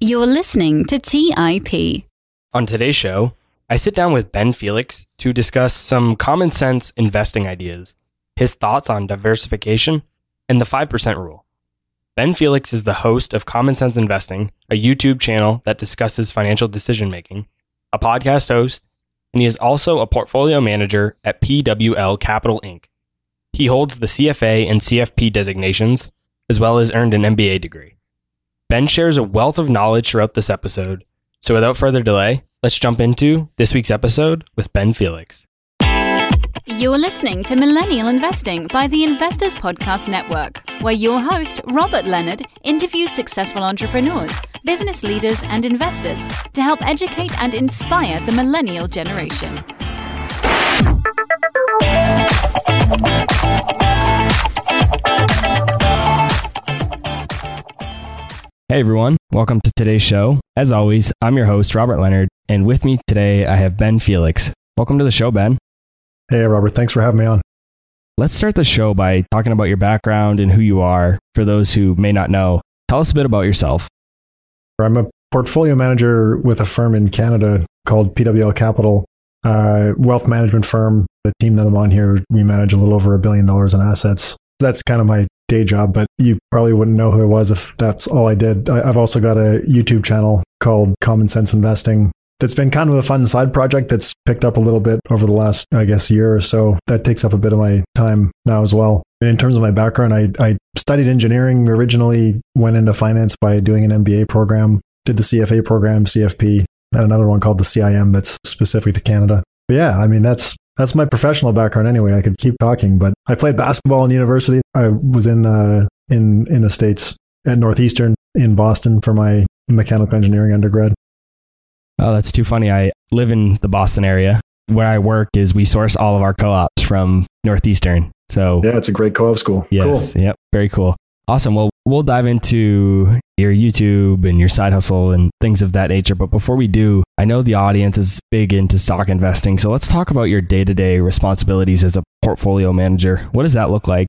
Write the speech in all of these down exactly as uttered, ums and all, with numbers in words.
You're listening to T I P. On today's show, I sit down with Ben Felix to discuss some common sense investing ideas, his thoughts on diversification, and the five percent rule. Ben Felix is the host of Common Sense Investing, a YouTube channel that discusses financial decision making, a podcast host, and he is also a portfolio manager at P W L Capital Incorporated. He holds the C F A and C F P designations, as well as earned an M B A degree. Ben shares a wealth of knowledge throughout this episode, so without further delay, let's jump into this week's episode with Ben Felix. You're listening to Millennial Investing by the Investors Podcast Network, where your host, Robert Leonard, interviews successful entrepreneurs, business leaders, and investors to help educate and inspire the millennial generation. Hey everyone, welcome to today's show. As always, I'm your host, Robert Leonard, and with me today I have Ben Felix. Welcome to the show, Ben. Hey Robert, thanks for having me on. Let's start the show by talking about your background and who you are. For those who may not know, tell us a bit about yourself. I'm a portfolio manager with a firm in Canada called P W L Capital, a wealth management firm. The team that I'm on here, we manage a little over a billion dollars in assets. That's kind of my day job, but you probably wouldn't know who I was if that's all I did. I, I've also got a YouTube channel called Common Sense Investing that's been kind of a fun side project that's picked up a little bit over the last, I guess, year or so. That takes up a bit of my time now as well. And in terms of my background, I, I studied engineering originally, went into finance by doing an M B A program, did the C F A program, C F P, and another one called the C I M that's specific to Canada. But yeah, I mean, that's That's my professional background anyway. I could keep talking, but I played basketball in university. I was in uh, in in the States at Northeastern in Boston for my mechanical engineering undergrad. Oh, that's too funny. I live in the Boston area. Where I work is we source all of our co-ops from Northeastern. So yeah, it's a great co-op school. Yes, cool. Yep, very cool. Awesome. Well, we'll dive into your YouTube and your side hustle and things of that nature. But before we do, I know the audience is big into stock investing. So let's talk about your day-to-day responsibilities as a portfolio manager. What does that look like?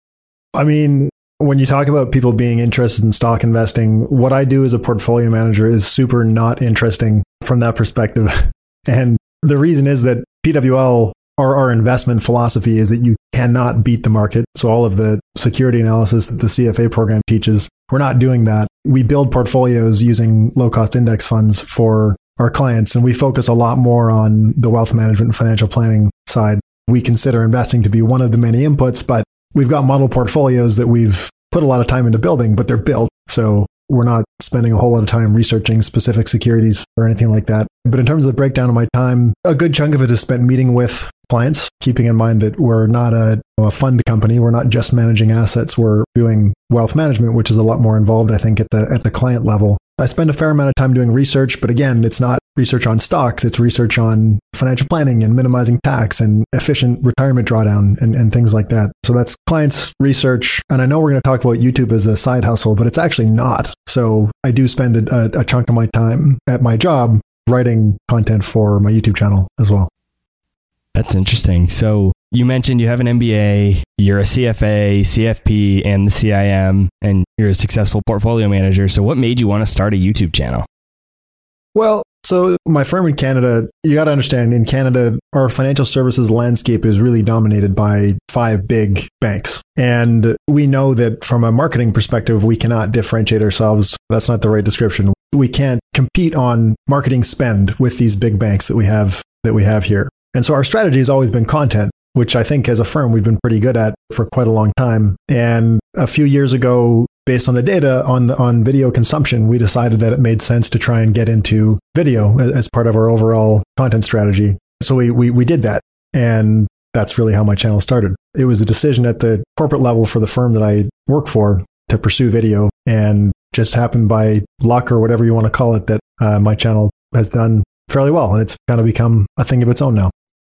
I mean, when you talk about people being interested in stock investing, what I do as a portfolio manager is super not interesting from that perspective. And the reason is that P W L, Our, our investment philosophy is that you cannot beat the market. So all of the security analysis that the C F A program teaches, we're not doing that. We build portfolios using low-cost index funds for our clients, and we focus a lot more on the wealth management and financial planning side. We consider investing to be one of the many inputs, but we've got model portfolios that we've put a lot of time into building, but they're built. So we're not spending a whole lot of time researching specific securities or anything like that. But in terms of the breakdown of my time, a good chunk of it is spent meeting with clients, keeping in mind that we're not a, a fund company. We're not just managing assets. We're doing wealth management, which is a lot more involved, I think, at the at the client level. I spend a fair amount of time doing research, but again, it's not research on stocks. It's research on financial planning and minimizing tax and efficient retirement drawdown and, and things like that. So that's clients research. And I know we're going to talk about YouTube as a side hustle, but it's actually not. So I do spend a, a chunk of my time at my job writing content for my YouTube channel as well. That's interesting. So you mentioned you have an M B A, you're a C F A, C F P, and the C I M, and you're a successful portfolio manager. So what made you want to start a YouTube channel? Well, so my firm in Canada, you got to understand, in Canada, our financial services landscape is really dominated by five big banks. And we know that from a marketing perspective, we cannot differentiate ourselves. That's not the right description. We can't compete on marketing spend with these big banks that we have that we have here. And so our strategy has always been content, which I think as a firm, we've been pretty good at for quite a long time. And a few years ago, based on the data on on video consumption, we decided that it made sense to try and get into video as part of our overall content strategy. So we we, we did that. And that's really how my channel started. It was a decision at the corporate level for the firm that I work for to pursue video, and just happened by luck or whatever you want to call it that uh, my channel has done fairly well. And it's kind of become a thing of its own now.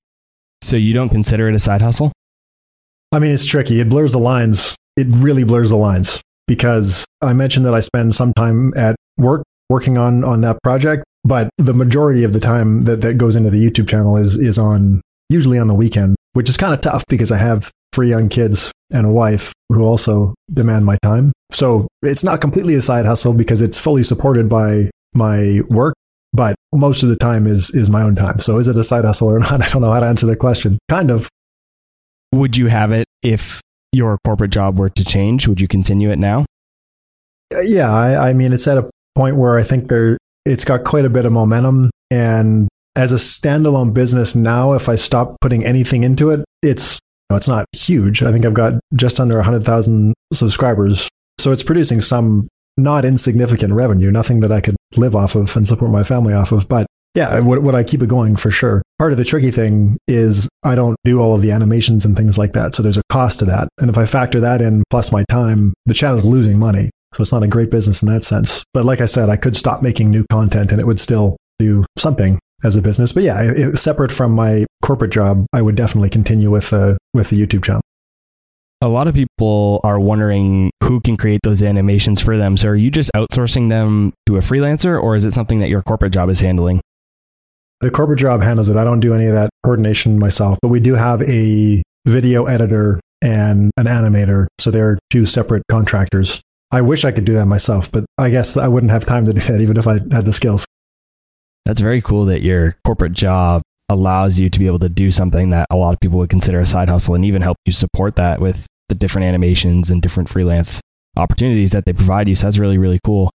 So you don't consider it a side hustle? I mean, it's tricky. It blurs the lines. It really blurs the lines, because I mentioned that I spend some time at work working on, on that project, but the majority of the time that, that goes into the YouTube channel is, is on usually on the weekend, which is kind of tough because I have three young kids and a wife who also demand my time. So it's not completely a side hustle because it's fully supported by my work, but most of the time is is my own time. So is it a side hustle or not? I don't know how to answer that question. Kind of. Would you have it if your corporate job were to change? Would you continue it now? Yeah, I, I mean, it's at a point where I think there it's got quite a bit of momentum. And as a standalone business now, if I stop putting anything into it, it's it's not huge. I think I've got just under one hundred thousand subscribers. So it's producing some not insignificant revenue, nothing that I could live off of and support my family off of. But yeah, would, would I keep it going? For sure. Part of the tricky thing is I don't do all of the animations and things like that. So there's a cost to that. And if I factor that in plus my time, the channel's losing money. So it's not a great business in that sense. But like I said, I could stop making new content and it would still do something as a business. But yeah, it, separate from my corporate job, I would definitely continue with, uh, with the YouTube channel. A lot of people are wondering who can create those animations for them. So are you just outsourcing them to a freelancer, or is it something that your corporate job is handling? The corporate job handles it. I don't do any of that coordination myself, but we do have a video editor and an animator. So they're two separate contractors. I wish I could do that myself, but I guess I wouldn't have time to do that even if I had the skills. That's very cool that your corporate job allows you to be able to do something that a lot of people would consider a side hustle, and even help you support that with the different animations and different freelance opportunities that they provide you. So that's really, really cool.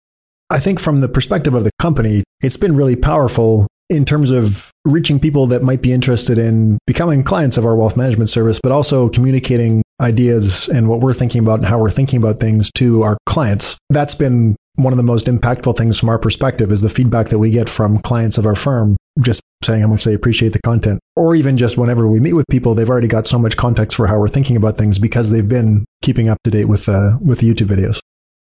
I think from the perspective of the company, it's been really powerful in terms of reaching people that might be interested in becoming clients of our wealth management service, but also communicating ideas and what we're thinking about and how we're thinking about things to our clients. That's been one of the most impactful things from our perspective, is the feedback that we get from clients of our firm, just saying how much they appreciate the content. Or even just whenever we meet with people, they've already got so much context for how we're thinking about things because they've been keeping up to date with uh, with the YouTube videos.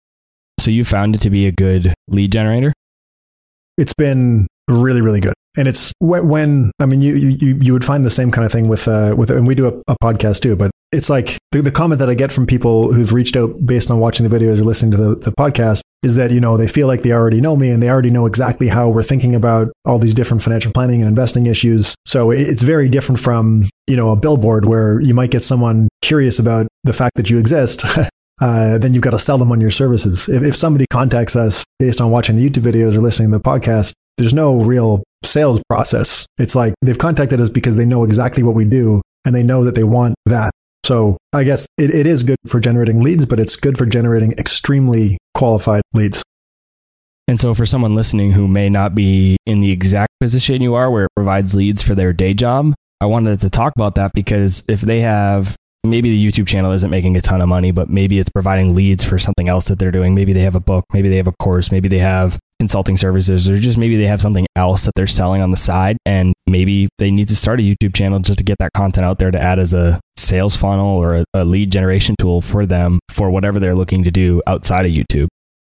So you found it to be a good lead generator? It's been really, really good. And it's when, when I mean, you, you, you would find the same kind of thing with, uh, with, and we do a, a podcast too, but it's like the, the comment that I get from people who've reached out based on watching the videos or listening to the, the podcast is that, you know, they feel like they already know me and they already know exactly how we're thinking about all these different financial planning and investing issues. So it's very different from, you know, a billboard where you might get someone curious about the fact that you exist. Uh, then you've got to sell them on your services. If, if somebody contacts us based on watching the YouTube videos or listening to the podcast, there's no real sales process. It's like they've contacted us because they know exactly what we do and they know that they want that. So I guess it, it is good for generating leads, but it's good for generating extremely qualified leads. And so for someone listening who may not be in the exact position you are where it provides leads for their day job, I wanted to talk about that because if they have, maybe the YouTube channel isn't making a ton of money, but maybe it's providing leads for something else that they're doing. Maybe they have a book, maybe they have a course, maybe they have consulting services, or just maybe they have something else that they're selling on the side. And maybe they need to start a YouTube channel just to get that content out there to add as a sales funnel or a, a lead generation tool for them for whatever they're looking to do outside of YouTube.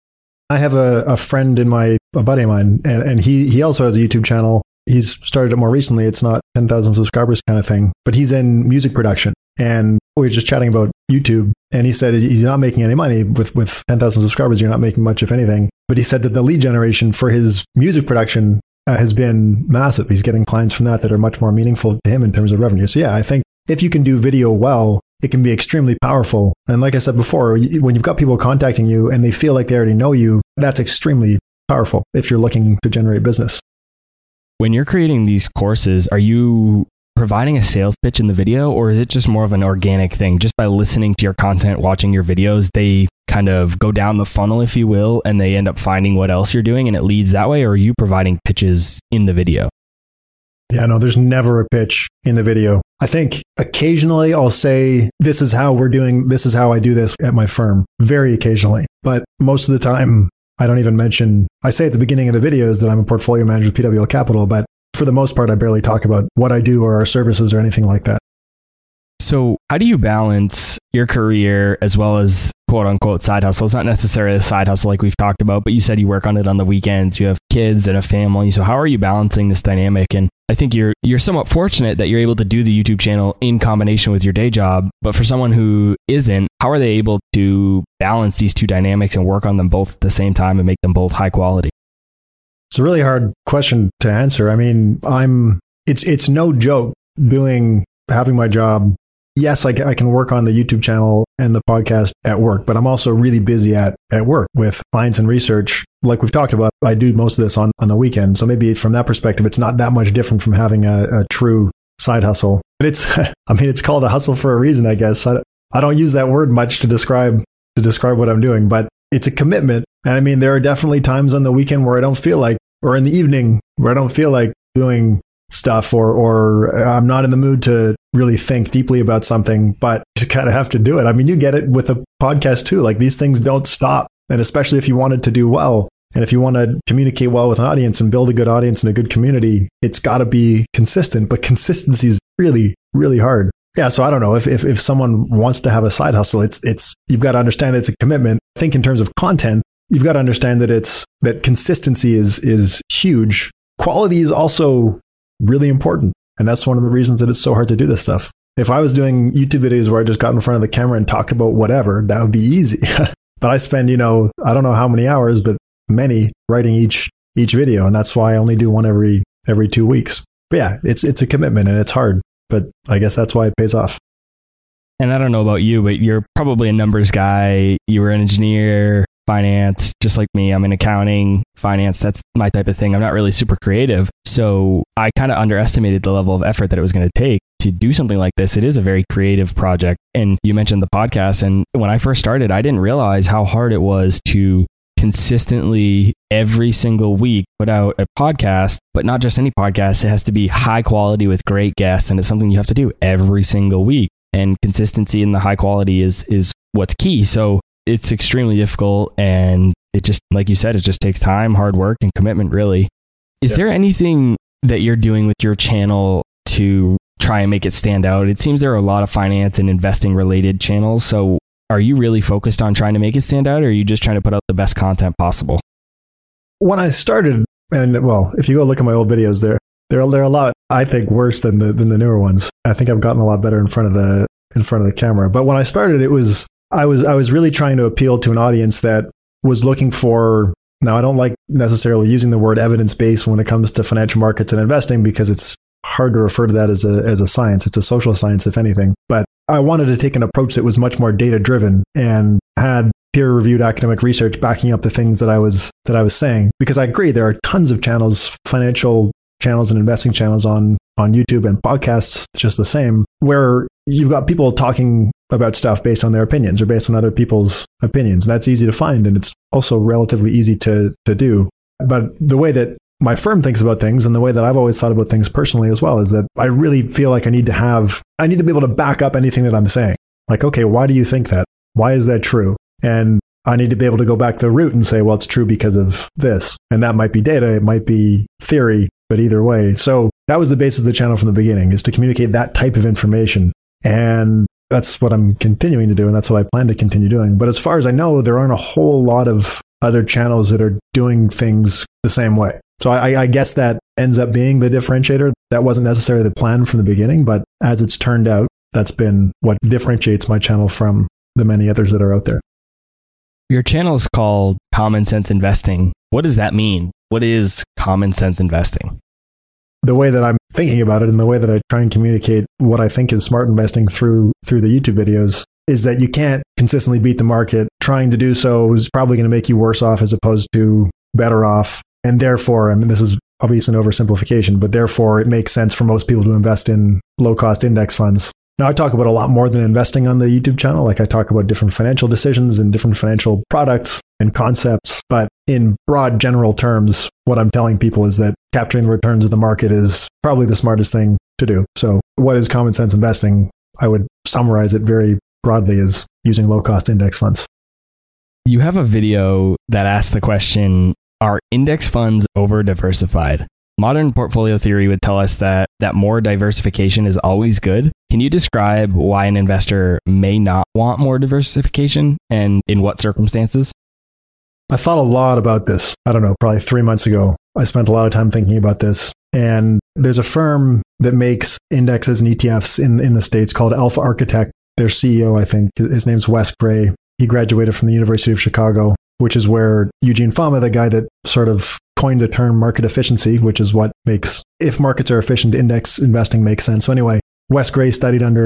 I have a, a friend in my, a buddy of mine, and, and he, he also has a YouTube channel. He's started it more recently. It's not ten thousand subscribers kind of thing, but he's in music production. And we were just chatting about YouTube, and he said he's not making any money with, with ten thousand subscribers. You're not making much, if anything. But he said that the lead generation for his music production uh, has been massive. He's getting clients from that that are much more meaningful to him in terms of revenue. So yeah, I think if you can do video well, it can be extremely powerful. And like I said before, when you've got people contacting you and they feel like they already know you, that's extremely powerful if you're looking to generate business. When you're creating these courses, are you providing a sales pitch in the video, or is it just more of an organic thing? Just by listening to your content, watching your videos, they kind of go down the funnel, if you will, and they end up finding what else you're doing and it leads that way? Or are you providing pitches in the video? Yeah, no, there's never a pitch in the video. I think occasionally I'll say, this is how we're doing, this is how I do this at my firm, very occasionally. But most of the time, I don't even mention, I say at the beginning of the videos that I'm a portfolio manager with P W L Capital, but for the most part, I barely talk about what I do or our services or anything like that. So how do you balance your career as well as quote unquote side hustle? It's not necessarily a side hustle like we've talked about, but you said you work on it on the weekends, you have kids and a family. So how are you balancing this dynamic? And I think you're you're somewhat fortunate that you're able to do the YouTube channel in combination with your day job. But for someone who isn't, how are they able to balance these two dynamics and work on them both at the same time and make them both high quality? It's a really hard question to answer. I mean, I'm it's it's no joke doing having my job yes, I can, I can work on the YouTube channel and the podcast at work, but I'm also really busy at, at work with clients and research. Like we've talked about, I do most of this on, on the weekend. So maybe from that perspective, it's not that much different from having a, a true side hustle. But it's, I mean, it's called a hustle for a reason, I guess. I, I don't use that word much to describe, to describe what I'm doing, but it's a commitment. And I mean, there are definitely times on the weekend where I don't feel like, or in the evening where I don't feel like doing stuff, or or I'm not in the mood to really think deeply about something, but you kind of have to do it. I mean, you get it with a podcast too. Like these things don't stop. And especially if you wanted to do well, and if you want to communicate well with an audience and build a good audience and a good community, it's got to be consistent. But consistency is really, really hard. Yeah. So I don't know if, if, if someone wants to have a side hustle, it's, it's, you've got to understand that it's a commitment. Think in terms of content. You've got to understand that it's, that consistency is, is huge. Quality is also really important. And that's one of the reasons that it's so hard to do this stuff. If I was doing YouTube videos where I just got in front of the camera and talked about whatever, that would be easy. But I spend, you know, I don't know how many hours, but many writing each, each video. And that's why I only do one every, every two weeks. But yeah, it's, it's a commitment and it's hard, but I guess that's why it pays off. And I don't know about you, but you're probably a numbers guy. You were an engineer, finance, just like me. I'm in accounting, finance. That's my type of thing. I'm not really super creative. So I kind of underestimated the level of effort that it was going to take to do something like this. It is a very creative project. And you mentioned the podcast. And when I first started, I didn't realize how hard it was to consistently every single week put out a podcast, but not just any podcast. It has to be high quality with great guests. And it's something you have to do every single week. And consistency in the high quality is, is what's key. So it's extremely difficult. And it just, like you said, it just takes time, hard work, and commitment, really. Is yeah. there anything that you're doing with your channel to try and make it stand out? It seems there are a lot of finance and investing related channels. So are you really focused on trying to make it stand out, or are you just trying to put out the best content possible? When I started, and well, if you go look at my old videos, there, they're, they're a lot, I think, worse than the, than the newer ones. I think I've gotten a lot better in front of the, in front of the camera. But when I started, it was, I was, I was really trying to appeal to an audience that was looking for, now I don't like necessarily using the word evidence-based when it comes to financial markets and investing, because it's hard to refer to that as a, as a science. It's a social science, if anything. But I wanted to take an approach that was much more data-driven and had peer-reviewed academic research backing up the things that I was, that I was saying. Because I agree, there are tons of channels, financial channels and investing channels on, on YouTube, and podcasts just the same, where you've got people talking about stuff based on their opinions or based on other people's opinions. That's easy to find, and it's also relatively easy to, to do. But the way that my firm thinks about things, and the way that I've always thought about things personally as well, is that I really feel like I need to have, I need to be able to back up anything that I'm saying. Like, okay, why do you think that? Why is that true? And I need to be able to go back to the root and say, well, it's true because of this. And that might be data, it might be theory, but either way. So that was the basis of the channel from the beginning, is to communicate that type of information. And that's what I'm continuing to do, and that's what I plan to continue doing. But as far as I know, there aren't a whole lot of other channels that are doing things the same way. So I, I guess that ends up being the differentiator. That wasn't necessarily the plan from the beginning, but as it's turned out, that's been what differentiates my channel from the many others that are out there. Your channel is called Common Sense Investing. What does that mean? What is common sense investing? The way that I'm thinking about it, and the way that I try and communicate what I think is smart investing through through the YouTube videos, is that you can't consistently beat the market. Trying to do so is probably going to make you worse off as opposed to better off. And therefore, I mean, this is obviously an oversimplification, but therefore it makes sense for most people to invest in low-cost index funds. Now, I talk about a lot more than investing on the YouTube channel. Like I talk about different financial decisions and different financial products and concepts. But in broad general terms, what I'm telling people is that capturing the returns of the market is probably the smartest thing to do. So what is common sense investing? I would summarize it very broadly as using low-cost index funds. You have a video that asks the question, are index funds over-diversified? Modern portfolio theory would tell us that, that more diversification is always good. Can you describe why an investor may not want more diversification, and in what circumstances? I thought a lot about this. I don't know, probably three months ago. I spent a lot of time thinking about this. And there's a firm that makes indexes and E T Fs in, in the States called Alpha Architect. Their C E O, I think, his name's Wes Gray. He graduated from the University of Chicago, which is where Eugene Fama, the guy that sort of coined the term market efficiency, which is what makes, if markets are efficient, index investing makes sense. So anyway, Wes Gray studied under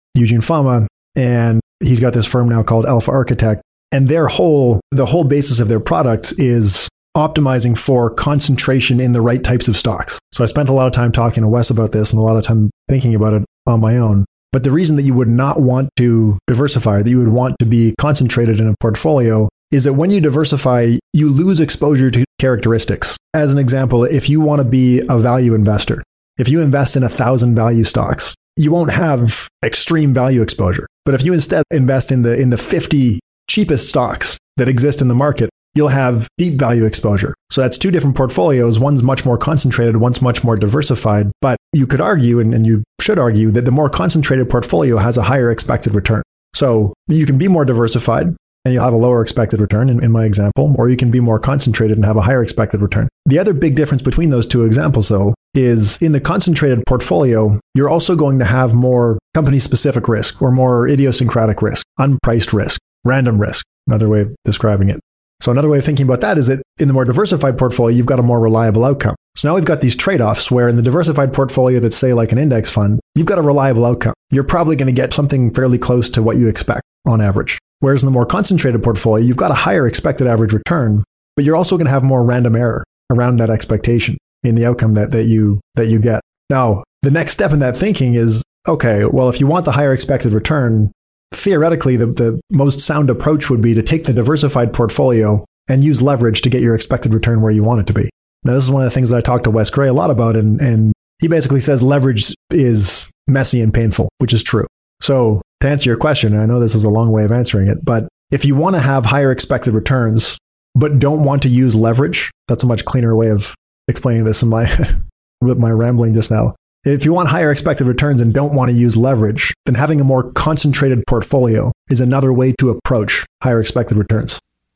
Eugene Fama, and he's got this firm now called Alpha Architect. And their whole, the whole basis of their product is optimizing for concentration in the right types of stocks. So I spent a lot of time talking to Wes about this and a lot of time thinking about it on my own. But the reason that you would not want to diversify, that you would want to be concentrated in a portfolio, is that when you diversify, you lose exposure to characteristics. As an example, if you want to be a value investor, if you invest in a thousand value stocks, you won't have extreme value exposure. But if you instead invest in the in the fifty cheapest stocks that exist in the market, you'll have deep value exposure. So that's two different portfolios. One's much more concentrated, one's much more diversified. But you could argue, and, and you should argue, that the more concentrated portfolio has a higher expected return. So you can be more diversified and you'll have a lower expected return in, in my example, or you can be more concentrated and have a higher expected return. The other big difference between those two examples, though, is in the concentrated portfolio, you're also going to have more company-specific risk or more idiosyncratic risk, unpriced risk, random risk, another way of describing it. So another way of thinking about that is that in the more diversified portfolio, you've got a more reliable outcome. So now we've got these trade-offs where in the diversified portfolio that's, say, like an index fund, you've got a reliable outcome. You're probably going to get something fairly close to what you expect on average. Whereas in the more concentrated portfolio, you've got a higher expected average return, but you're also going to have more random error around that expectation in the outcome that, that you that you get. Now, the next step in that thinking is, okay, well, if you want the higher expected return, theoretically, the, the most sound approach would be to take the diversified portfolio and use leverage to get your expected return where you want it to be. Now, this is one of the things that I talk to Wes Gray a lot about, and, and he basically says leverage is messy and painful, which is true. So to answer your question, and I know this is a long way of answering it, but if you want to have higher expected returns, but don't want to use leverage, that's a much cleaner way of explaining this in my, with my rambling just now. If you want higher expected returns and don't want to use leverage, then having a more concentrated portfolio is another way to approach higher expected returns.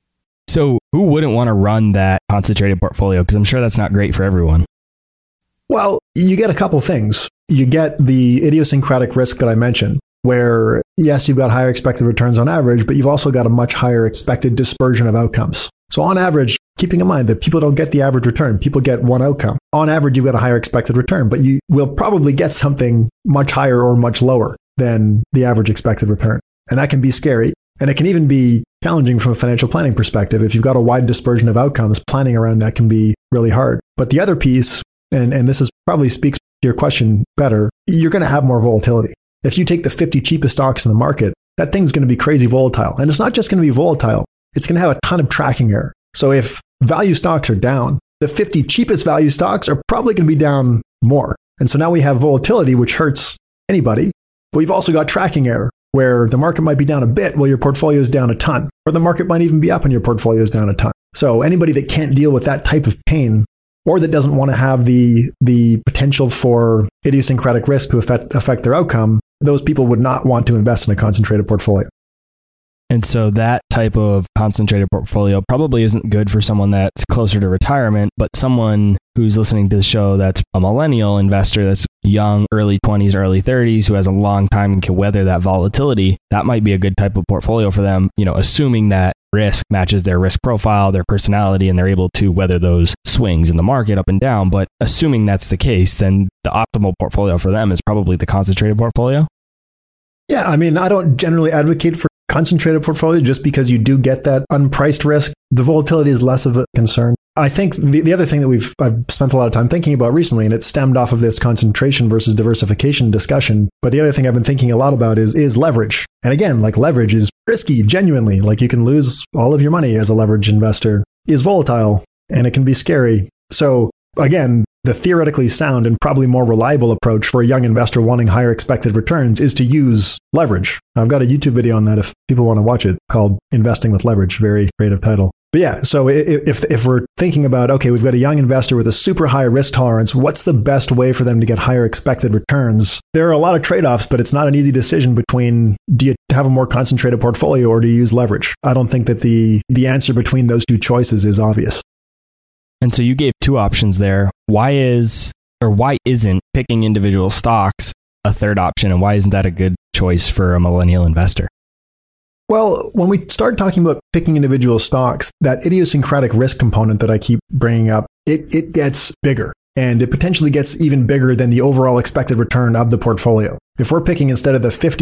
So who wouldn't want to run that concentrated portfolio? Because I'm sure that's not great for everyone. Well, you get a couple things. You get the idiosyncratic risk that I mentioned, where yes, you've got higher expected returns on average, but you've also got a much higher expected dispersion of outcomes. So on average, keeping in mind that people don't get the average return, people get one outcome. On average, you've got a higher expected return, but you will probably get something much higher or much lower than the average expected return. And that can be scary. And it can even be challenging from a financial planning perspective. If you've got a wide dispersion of outcomes, planning around that can be really hard. But the other piece, and, and this is probably speaks to your question better, you're going to have more volatility. If you take the fifty cheapest stocks in the market, that thing's going to be crazy volatile. And it's not just going to be volatile. It's going to have a ton of tracking error. So if value stocks are down, the fifty cheapest value stocks are probably going to be down more. And so now we have volatility, which hurts anybody. But we've also got tracking error, where the market might be down a bit while your portfolio is down a ton, or the market might even be up and your portfolio is down a ton. So anybody that can't deal with that type of pain, or that doesn't want to have the the potential for idiosyncratic risk to affect, affect their outcome, those people would not want to invest in a concentrated portfolio. And so that type of concentrated portfolio probably isn't good for someone that's closer to retirement, but someone who's listening to the show that's a millennial investor that's young, early twenties, early thirties, who has a long time and can weather that volatility, that might be a good type of portfolio for them, you know, assuming that risk matches their risk profile, their personality, and they're able to weather those swings in the market up and down. But assuming that's the case, then the optimal portfolio for them is probably the concentrated portfolio. Yeah, I mean, I don't generally advocate for concentrated portfolio just because you do get that unpriced risk. The volatility is less of a concern. I think the, the other thing that we've I've spent a lot of time thinking about recently, and it stemmed off of this concentration versus diversification discussion, but the other thing I've been thinking a lot about is is leverage. And again, like leverage is risky, genuinely. Like you can lose all of your money as a leverage investor. Is volatile and it can be scary. So again, the theoretically sound and probably more reliable approach for a young investor wanting higher expected returns is to use leverage. I've got a YouTube video on that if people want to watch it, called Investing with Leverage. Very creative title. But yeah, so if if we're thinking about, okay, we've got a young investor with a super high risk tolerance, what's the best way for them to get higher expected returns? There are a lot of trade-offs, but it's not an easy decision between, do you have a more concentrated portfolio or do you use leverage? I don't think that the the answer between those two choices is obvious. And so you gave two options there. Why is, or why isn't picking individual stocks a third option? And why isn't that a good choice for a millennial investor? Well, when we start talking about picking individual stocks, that idiosyncratic risk component that I keep bringing up, it, it gets bigger. And it potentially gets even bigger than the overall expected return of the portfolio. If we're picking instead of the fifty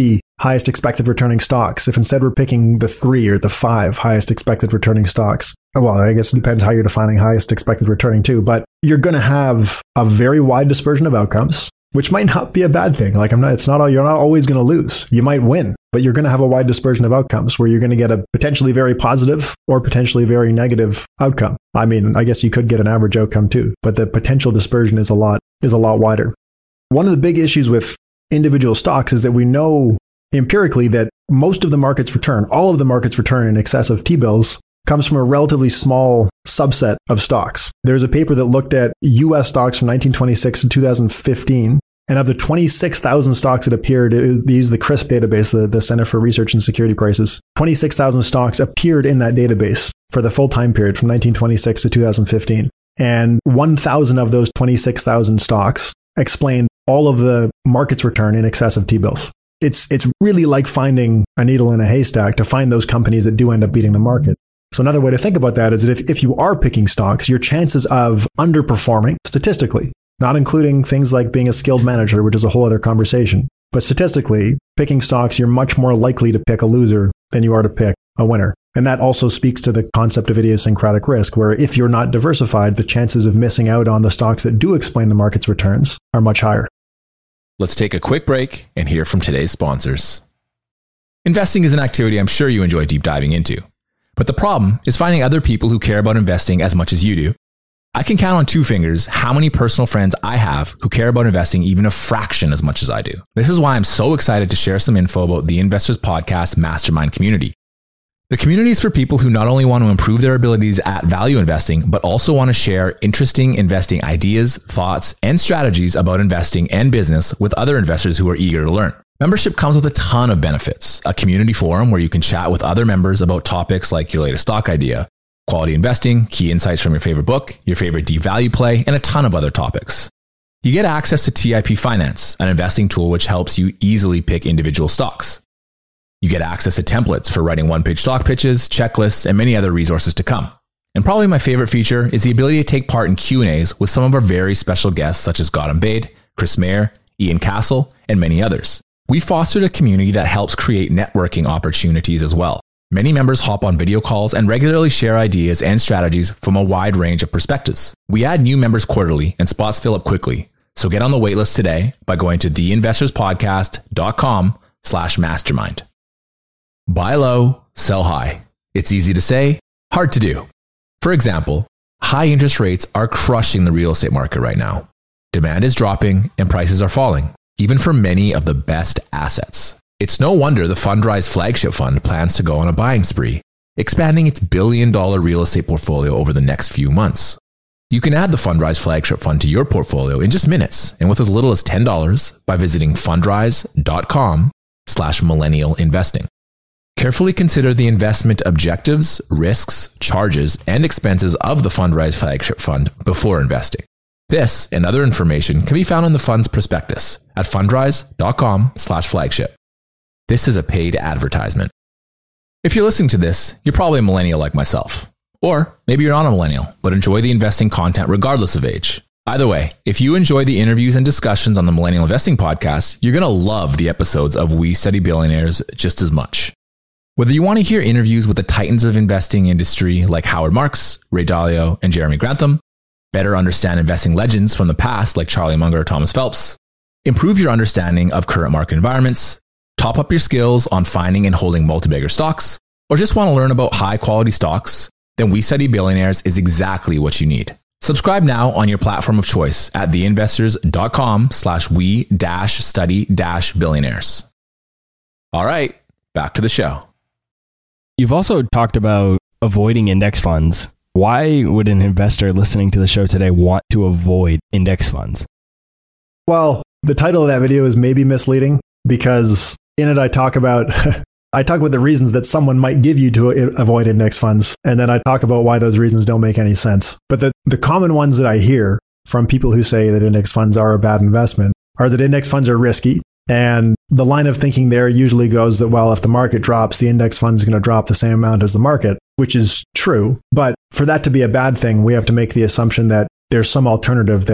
highest expected returning stocks, if instead we're picking the three or the five highest expected returning stocks, well, I guess it depends how you're defining highest expected returning too, but you're going to have a very wide dispersion of outcomes, which might not be a bad thing. Like I'm not, it's not all, you're not always going to lose. You might win, but you're going to have a wide dispersion of outcomes where you're going to get a potentially very positive or potentially very negative outcome. I mean, I guess you could get an average outcome too, but the potential dispersion is a lot, is a lot wider. One of the big issues with individual stocks is that we know empirically that most of the market's return, all of the market's return in excess of T-bills comes from a relatively small subset of stocks. There's a paper that looked at U S stocks from nineteen twenty-six to two thousand fifteen. And of the twenty-six thousand stocks that appeared, they used the CRISP database, the, the Center for Research and Security Prices. twenty-six thousand stocks appeared in that database for the full time period from nineteen twenty-six to two thousand fifteen. And one thousand of those twenty-six thousand stocks explained all of the market's return in excess of T-bills. It's, it's really like finding a needle in a haystack to find those companies that do end up beating the market. So another way to think about that is that if, if you are picking stocks, your chances of underperforming statistically, not including things like being a skilled manager, which is a whole other conversation, but statistically, picking stocks, you're much more likely to pick a loser than you are to pick a winner. And that also speaks to the concept of idiosyncratic risk, where if you're not diversified, the chances of missing out on the stocks that do explain the market's returns are much higher. Let's take a quick break and hear from today's sponsors. Investing is an activity I'm sure you enjoy deep diving into. But the problem is finding other people who care about investing as much as you do. I can count on two fingers how many personal friends I have who care about investing even a fraction as much as I do. This is why I'm so excited to share some info about the Investors Podcast Mastermind community. The community is for people who not only want to improve their abilities at value investing, but also want to share interesting investing ideas, thoughts, and strategies about investing and business with other investors who are eager to learn. Membership comes with a ton of benefits. A community forum where you can chat with other members about topics like your latest stock idea, quality investing, key insights from your favorite book, your favorite deep value play, and a ton of other topics. You get access to T I P Finance, an investing tool which helps you easily pick individual stocks. You get access to templates for writing one-page stock pitches, checklists, and many other resources to come. And probably my favorite feature is the ability to take part in Q and A's with some of our very special guests such as Gautam Baid, Chris Mayer, Ian Castle, and many others. We fostered a community that helps create networking opportunities as well. Many members hop on video calls and regularly share ideas and strategies from a wide range of perspectives. We add new members quarterly and spots fill up quickly. So get on the waitlist today by going to theinvestorspodcast.com slash mastermind. Buy low, sell high. It's easy to say, hard to do. For example, high interest rates are crushing the real estate market right now. Demand is dropping and prices are falling, even for many of the best assets. It's no wonder the Fundrise flagship fund plans to go on a buying spree, expanding its billion dollar real estate portfolio over the next few months. You can add the Fundrise flagship fund to your portfolio in just minutes and with as little as ten dollars by visiting fundrise.com slash millennial investing. Carefully consider the investment objectives, risks, charges, and expenses of the Fundrise flagship fund before investing. This and other information can be found in the fund's prospectus at fundrise.com slash flagship. This is a paid advertisement. If you're listening to this, you're probably a millennial like myself. Or maybe you're not a millennial, but enjoy the investing content regardless of age. Either way, if you enjoy the interviews and discussions on the Millennial Investing Podcast, you're going to love the episodes of We Study Billionaires just as much. Whether you want to hear interviews with the titans of investing industry like Howard Marks, Ray Dalio, and Jeremy Grantham, better understand investing legends from the past like Charlie Munger or Thomas Phelps, improve your understanding of current market environments, top up your skills on finding and holding multi-bagger stocks, or just want to learn about high-quality stocks, then We Study Billionaires is exactly what you need. Subscribe now on your platform of choice at theinvestors.com slash we dash study dash billionaires. All right, back to the show. You've also talked about avoiding index funds. Why would an investor listening to the show today want to avoid index funds? Well, the title of that video is maybe misleading because in it I talk about I talk about the reasons that someone might give you to avoid index funds, and then I talk about why those reasons don't make any sense. But the, the common ones that I hear from people who say that index funds are a bad investment are that index funds are risky. And the line of thinking there usually goes that, well, if the market drops, the index fund is going to drop the same amount as the market, which is true. But for that to be a bad thing, we have to make the assumption that there's some alternative that's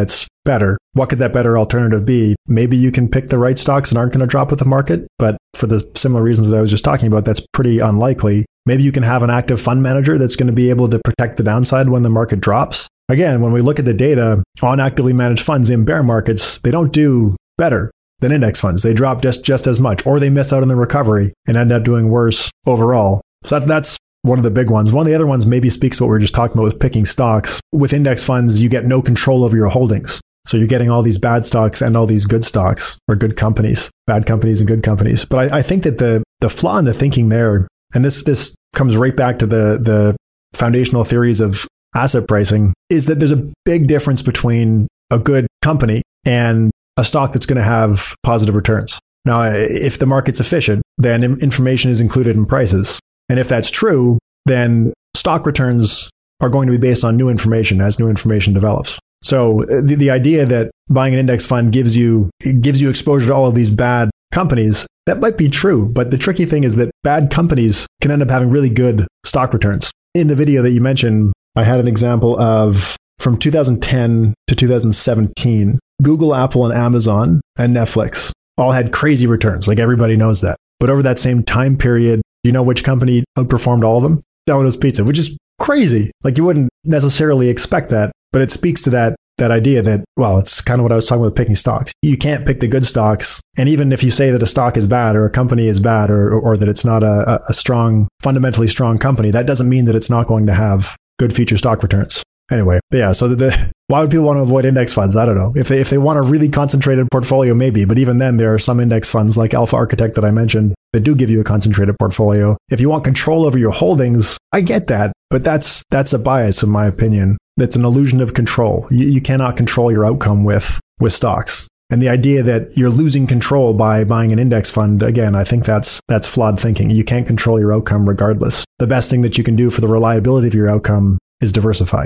better. What could that better alternative be? Maybe you can pick the right stocks that aren't going to drop with the market, but for the similar reasons that I was just talking about, that's pretty unlikely. Maybe you can have an active fund manager that's going to be able to protect the downside when the market drops. Again, when we look at the data on actively managed funds in bear markets, they don't do better than index funds. They drop just, just as much, or they miss out on the recovery and end up doing worse overall. So that, that's one of the big ones. One of the other ones maybe speaks to what we were just talking about with picking stocks. With index funds, you get no control over your holdings. So you're getting all these bad stocks and all these good stocks, or good companies, bad companies and good companies. But I, I think that the the flaw in the thinking there, and this this comes right back to the the foundational theories of asset pricing, is that there's a big difference between a good company and a stock that's going to have positive returns. Now, if the market's efficient, then information is included in prices. And if that's true, then stock returns are going to be based on new information as new information develops. So the, the idea that buying an index fund gives you gives you exposure to all of these bad companies, that might be true. But the tricky thing is that bad companies can end up having really good stock returns. In the video that you mentioned, I had an example of from two thousand ten to two thousand seventeen, Google, Apple, and Amazon and Netflix all had crazy returns. Like everybody knows that. But over that same time period, do you know which company outperformed all of them? Domino's Pizza, which is crazy. Like you wouldn't necessarily expect that, but it speaks to that that idea that, well, it's kind of what I was talking about with picking stocks. You can't pick the good stocks. And even if you say that a stock is bad or a company is bad or, or that it's not a, a strong, fundamentally strong company, that doesn't mean that it's not going to have good future stock returns. Anyway, but yeah, so the, the, why would people want to avoid index funds? I don't know. If they, if they want a really concentrated portfolio, maybe. But even then, there are some index funds like Alpha Architect that I mentioned that do give you a concentrated portfolio. If you want control over your holdings, I get that. But that's that's a bias, in my opinion. That's an illusion of control. You, you cannot control your outcome with, with stocks. And the idea that you're losing control by buying an index fund, again, I think that's that's flawed thinking. You can't control your outcome regardless. The best thing that you can do for the reliability of your outcome is diversify.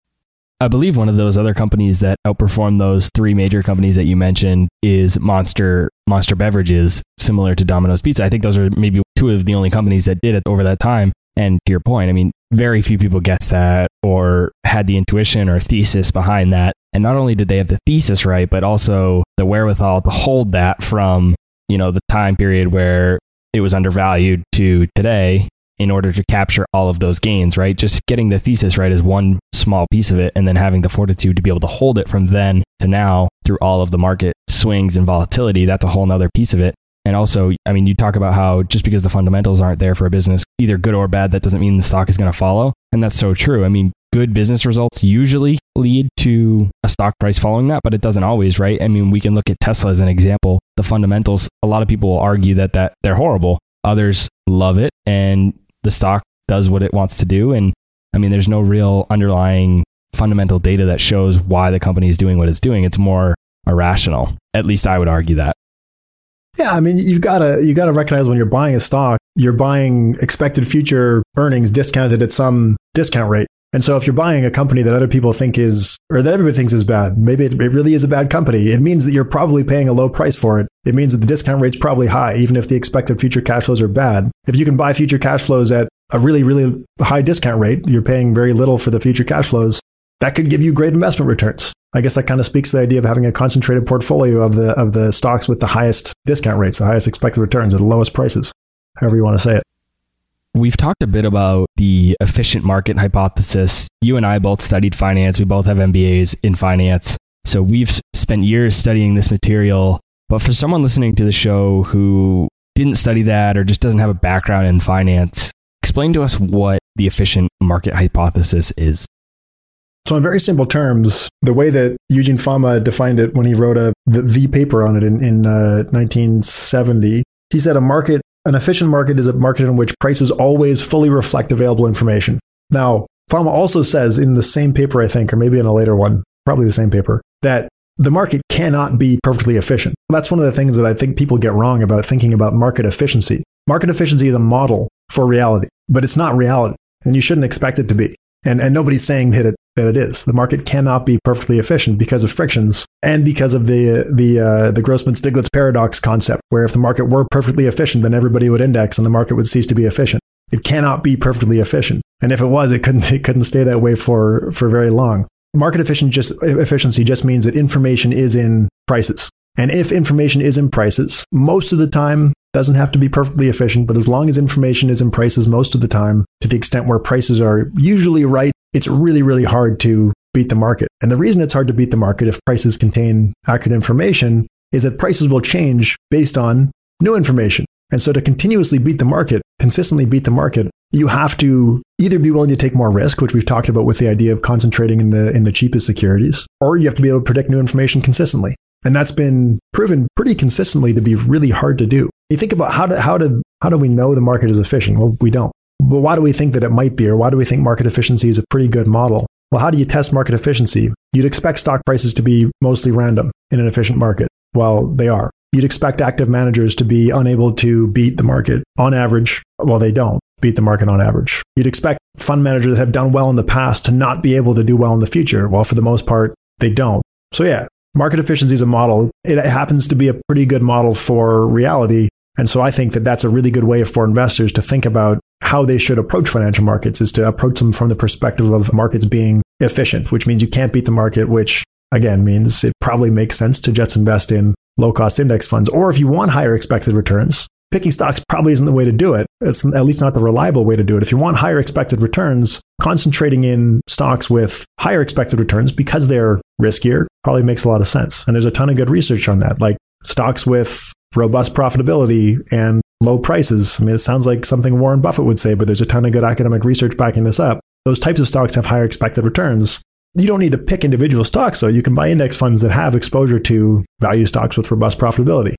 I believe one of those other companies that outperformed those three major companies that you mentioned is Monster Monster Beverages, similar to Domino's Pizza. I think those are maybe two of the only companies that did it over that time. And to your point, I mean, very few people guessed that or had the intuition or thesis behind that. And not only did they have the thesis right, but also the wherewithal to hold that from, you know, the time period where it was undervalued to today in order to capture all of those gains, right? Just getting the thesis right is one small piece of it, and then having the fortitude to be able to hold it from then to now through all of the market swings and volatility, that's a whole nother piece of it. And also, I mean, you talk about how just because the fundamentals aren't there for a business, either good or bad, that doesn't mean the stock is going to follow. And that's so true. I mean, good business results usually lead to a stock price following that, but it doesn't always, right? I mean, we can look at Tesla as an example. The fundamentals, a lot of people will argue that, that they're horrible. Others love it, and the stock does what it wants to do. And I mean, there's no real underlying fundamental data that shows why the company is doing what it's doing. It's more irrational. At least I would argue that. Yeah, I mean, you've got to you got to recognize when you're buying a stock, you're buying expected future earnings discounted at some discount rate. And so if you're buying a company that other people think is, or that everybody thinks is bad, maybe it, it really is a bad company, it means that you're probably paying a low price for it. It means that the discount rate's probably high, even if the expected future cash flows are bad. If you can buy future cash flows at a really, really high discount rate, you're paying very little for the future cash flows, that could give you great investment returns. I guess that kind of speaks to the idea of having a concentrated portfolio of the of the stocks with the highest discount rates, the highest expected returns at the lowest prices, however you want to say it. We've talked a bit about the efficient market hypothesis. You and I both studied finance. We both have M B As in finance. So we've spent years studying this material. But for someone listening to the show who didn't study that or just doesn't have a background in finance, explain to us what the efficient market hypothesis is. So in very simple terms, the way that Eugene Fama defined it when he wrote a the, the paper on it in, in uh, nineteen seventy, he said a market, an efficient market is a market in which prices always fully reflect available information. Now, Fama also says in the same paper, I think, or maybe in a later one, probably the same paper, that the market cannot be perfectly efficient. That's one of the things that I think people get wrong about thinking about market efficiency. Market efficiency is a model for reality, but it's not reality, and you shouldn't expect it to be. And and nobody's saying that it that it is. The market cannot be perfectly efficient because of frictions and because of the the uh, the Grossman-Stiglitz paradox concept, where if the market were perfectly efficient, then everybody would index and the market would cease to be efficient. It cannot be perfectly efficient, and if it was, it couldn't it couldn't stay that way for for very long. market efficient just, efficiency just means that information is in prices. And if information is in prices, most of the time, doesn't have to be perfectly efficient, but as long as information is in prices most of the time, to the extent where prices are usually right, it's really, really hard to beat the market. And the reason it's hard to beat the market if prices contain accurate information is that prices will change based on new information. And so to continuously beat the market, consistently beat the market, you have to either be willing to take more risk, which we've talked about with the idea of concentrating in the in the cheapest securities, or you have to be able to predict new information consistently. And that's been proven pretty consistently to be really hard to do. You think about how do, how do, how do we know the market is efficient? Well, we don't. But why do we think that it might be, or why do we think market efficiency is a pretty good model? Well, how do you test market efficiency? You'd expect stock prices to be mostly random in an efficient market. Well, they are. You'd expect active managers to be unable to beat the market on average. Well, they don't beat the market on average. You'd expect fund managers that have done well in the past to not be able to do well in the future. Well, for the most part, they don't. So yeah, market efficiency is a model. It happens to be a pretty good model for reality. And so I think that that's a really good way for investors to think about how they should approach financial markets, is to approach them from the perspective of markets being efficient, which means you can't beat the market, which again means it probably makes sense to just invest in low-cost index funds. Or if you want higher expected returns, picking stocks probably isn't the way to do it. It's at least not the reliable way to do it. If you want higher expected returns, concentrating in stocks with higher expected returns because they're riskier probably makes a lot of sense. And there's a ton of good research on that, like stocks with robust profitability and low prices. I mean, it sounds like something Warren Buffett would say, but there's a ton of good academic research backing this up. Those types of stocks have higher expected returns. You don't need to pick individual stocks, though. You can buy index funds that have exposure to value stocks with robust profitability.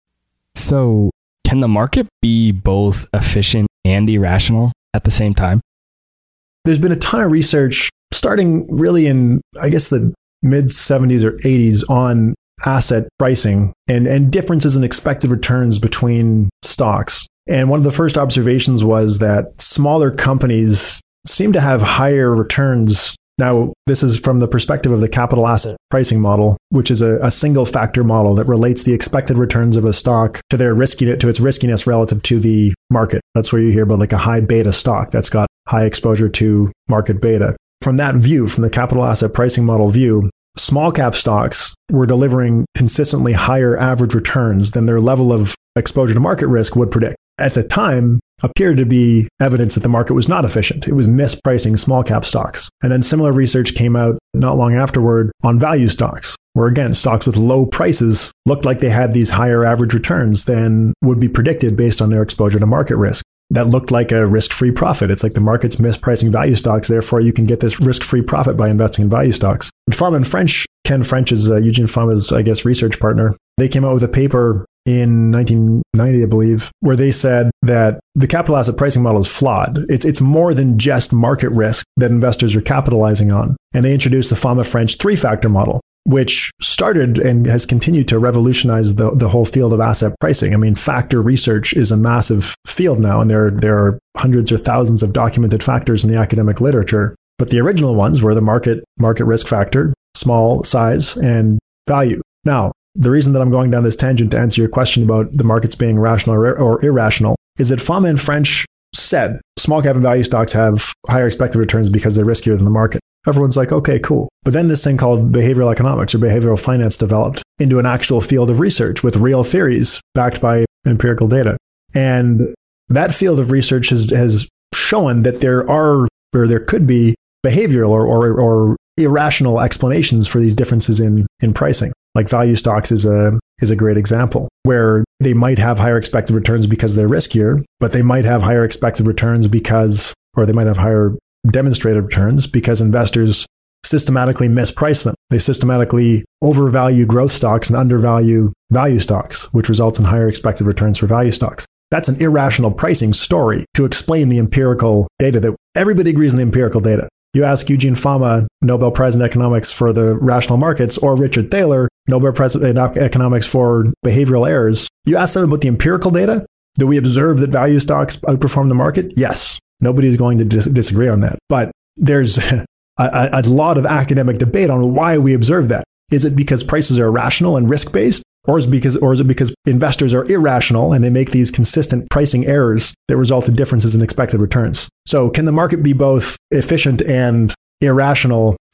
So can the market be both efficient and irrational at the same time? There's been a ton of research starting really in, I guess, the mid seventies or eighties on asset pricing and, and differences in expected returns between stocks. And one of the first observations was that smaller companies seem to have higher returns. Now, this is from the perspective of the capital asset pricing model, which is a, a single factor model that relates the expected returns of a stock to their riskiness, to its riskiness relative to the market. That's where you hear about like a high beta stock that's got high exposure to market beta. From that view, from the capital asset pricing model view, small cap stocks were delivering consistently higher average returns than their level of exposure to market risk would predict. At the time, appeared to be evidence that the market was not efficient. It was mispricing small cap stocks. And then similar research came out not long afterward on value stocks, where again, stocks with low prices looked like they had these higher average returns than would be predicted based on their exposure to market risk. That looked like a risk-free profit. It's like the market's mispricing value stocks, therefore you can get this risk-free profit by investing in value stocks. Fama and French, Ken French is uh, Eugene Fama's, I guess, research partner. They came out with a paper in nineteen ninety, I believe, where they said that the capital asset pricing model is flawed. It's it's more than just market risk that investors are capitalizing on. And they introduced the Fama-French three-factor model, which started and has continued to revolutionize the, the whole field of asset pricing. I mean, factor research is a massive field now, and there, there are hundreds or thousands of documented factors in the academic literature. But the original ones were the market, market risk factor, small size, and value. Now, the reason that I'm going down this tangent to answer your question about the markets being rational or, or irrational is that Fama and French said small cap and value stocks have higher expected returns because they're riskier than the market. Everyone's like, okay, cool. But then this thing called behavioral economics or behavioral finance developed into an actual field of research with real theories backed by empirical data. And that field of research has, has shown that there are, or there could be behavioral or, or, or irrational explanations for these differences in, in pricing. Like value stocks is a is a great example, where they might have higher expected returns because they're riskier, but they might have higher expected returns because, or they might have higher demonstrated returns because investors systematically misprice them. They systematically overvalue growth stocks and undervalue value stocks, which results in higher expected returns for value stocks. That's an irrational pricing story to explain the empirical data that everybody agrees on the empirical data. You ask Eugene Fama, Nobel Prize in Economics for the rational markets, or Richard Thaler, Nobel Prize in Economics for behavioral errors. You ask them about the empirical data. Do we observe that value stocks outperform the market? Yes. Nobody's going to dis- disagree on that. But there's a, a lot of academic debate on why we observe that. Is it because prices are rational and risk-based? Or is, it because, or is it because investors are irrational and they make these consistent pricing errors that result in differences in expected returns? So can the market be both efficient and irrational?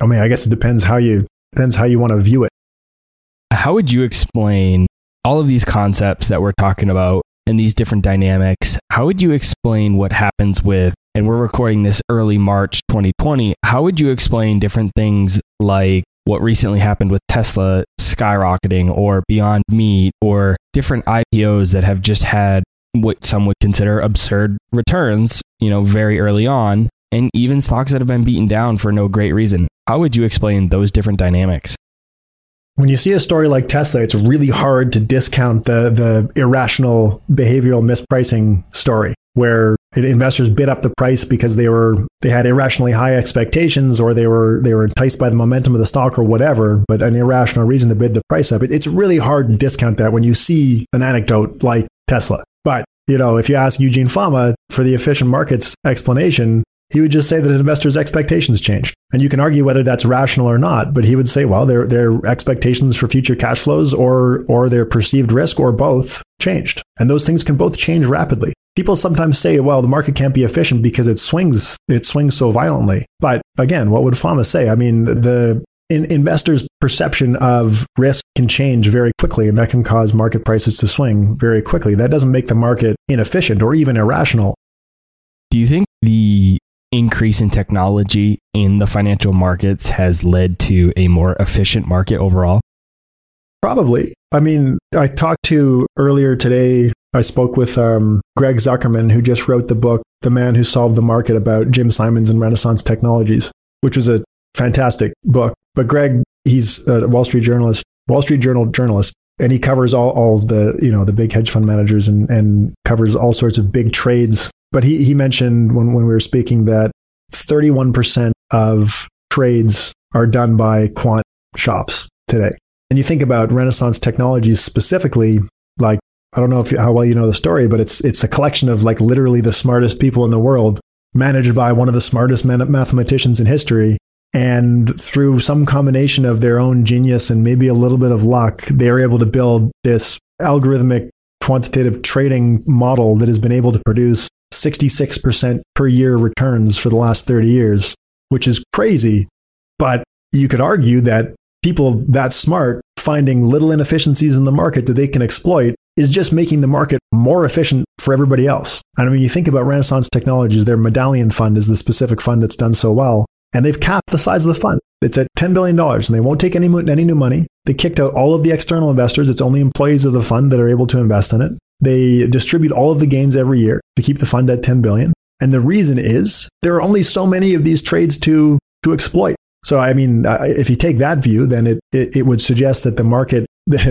I mean, I guess it depends how you depends how you want to view it. How would you explain all of these concepts that we're talking about and these different dynamics? How would you explain what happens with, and we're recording this early March twenty twenty, how would you explain different things like what recently happened with Tesla skyrocketing, or Beyond Meat, or different I P Os that have just had what some would consider absurd returns, you know, very early on, and even stocks that have been beaten down for no great reason? How would you explain those different dynamics? When you see a story like Tesla, it's really hard to discount the the irrational behavioral mispricing story, where investors bid up the price because they were they had irrationally high expectations, or they were they were enticed by the momentum of the stock or whatever, but an irrational reason to bid the price up. It, it's really hard to discount that when you see an anecdote like Tesla. But, you know, if you ask Eugene Fama for the efficient markets explanation, he would just say that an investor's expectations changed. And you can argue whether that's rational or not, but he would say, well, their their expectations for future cash flows or or their perceived risk or both changed. And those things can both change rapidly. People sometimes say, well, the market can't be efficient because it swings it swings so violently. But again, what would Fama say? I mean, the in, investors' perception of risk can change very quickly, and that can cause market prices to swing very quickly. That doesn't make the market inefficient or even irrational. Do you think the increase in technology in the financial markets has led to a more efficient market overall? Probably. I mean, I talked to earlier today, I spoke with um, Greg Zuckerman, who just wrote the book, The Man Who Solved the Market, about Jim Simons and Renaissance Technologies, which was a fantastic book. But Greg, he's a Wall Street journalist, Wall Street Journal journalist, and he covers all, all the, you know, the big hedge fund managers and, and covers all sorts of big trades. But he, he mentioned when, when we were speaking that thirty-one percent of trades are done by quant shops today. And you think about Renaissance Technologies specifically, like, I don't know if you, how well you know the story, but it's it's a collection of like literally the smartest people in the world, managed by one of the smartest mathematicians in history. And through some combination of their own genius and maybe a little bit of luck, they're able to build this algorithmic quantitative trading model that has been able to produce sixty-six percent per year returns for the last thirty years, which is crazy. But you could argue that people that smart finding little inefficiencies in the market that they can exploit is just making the market more efficient for everybody else. And I mean, you think about Renaissance Technologies, their Medallion Fund is the specific fund that's done so well. And they've capped the size of the fund. It's at ten billion dollars, and they won't take any, any new money. They kicked out all of the external investors. It's only employees of the fund that are able to invest in it. They distribute all of the gains every year to keep the fund at ten billion dollars. And the reason is there are only so many of these trades to, to exploit. So, I mean, uh, if you take that view, then it, it, it would suggest that the market,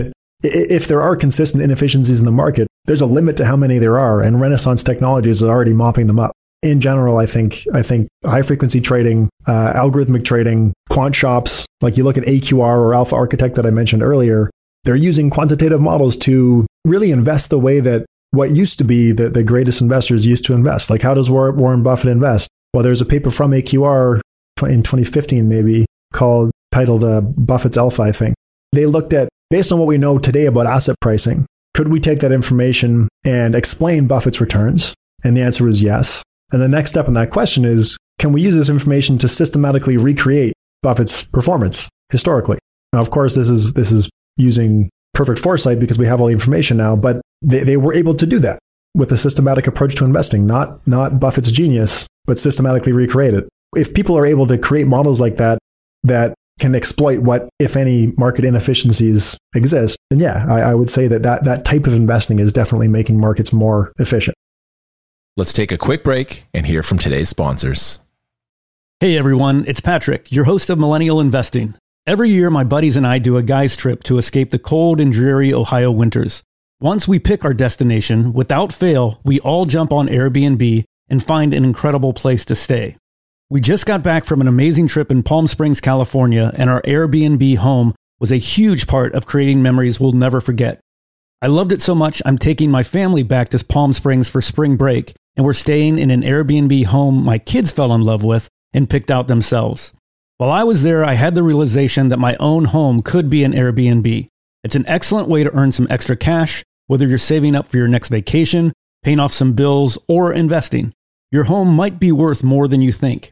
if there are consistent inefficiencies in the market, there's a limit to how many there are. And Renaissance Technologies is already mopping them up. In general, I think I think high frequency trading, uh, algorithmic trading, quant shops, like you look at A Q R or Alpha Architect that I mentioned earlier, they're using quantitative models to really invest the way that what used to be the, the greatest investors used to invest. Like, how does Warren Buffett invest? Well, there's a paper from A Q R in twenty fifteen, maybe, called, titled uh, Buffett's Alpha, I think. They looked at, based on what we know today about asset pricing, could we take that information and explain Buffett's returns? And the answer was yes. And the next step in that question is, can we use this information to systematically recreate Buffett's performance historically? Now, of course, this is this is using perfect foresight because we have all the information now, but they, they were able to do that with a systematic approach to investing, not, not Buffett's genius, but systematically recreate it. If people are able to create models like that, that can exploit what, if any, market inefficiencies exist, then yeah, I, I would say that, that that type of investing is definitely making markets more efficient. Let's take a quick break and hear from today's sponsors. Hey everyone, it's Patrick, your host of Millennial Investing. Every year, my buddies and I do a guy's trip to escape the cold and dreary Ohio winters. Once we pick our destination, without fail, we all jump on Airbnb and find an incredible place to stay. We just got back from an amazing trip in Palm Springs, California, and our Airbnb home was a huge part of creating memories we'll never forget. I loved it so much, I'm taking my family back to Palm Springs for spring break, and we're staying in an Airbnb home my kids fell in love with and picked out themselves. While I was there, I had the realization that my own home could be an Airbnb. It's an excellent way to earn some extra cash, whether you're saving up for your next vacation, paying off some bills, or investing. Your home might be worth more than you think.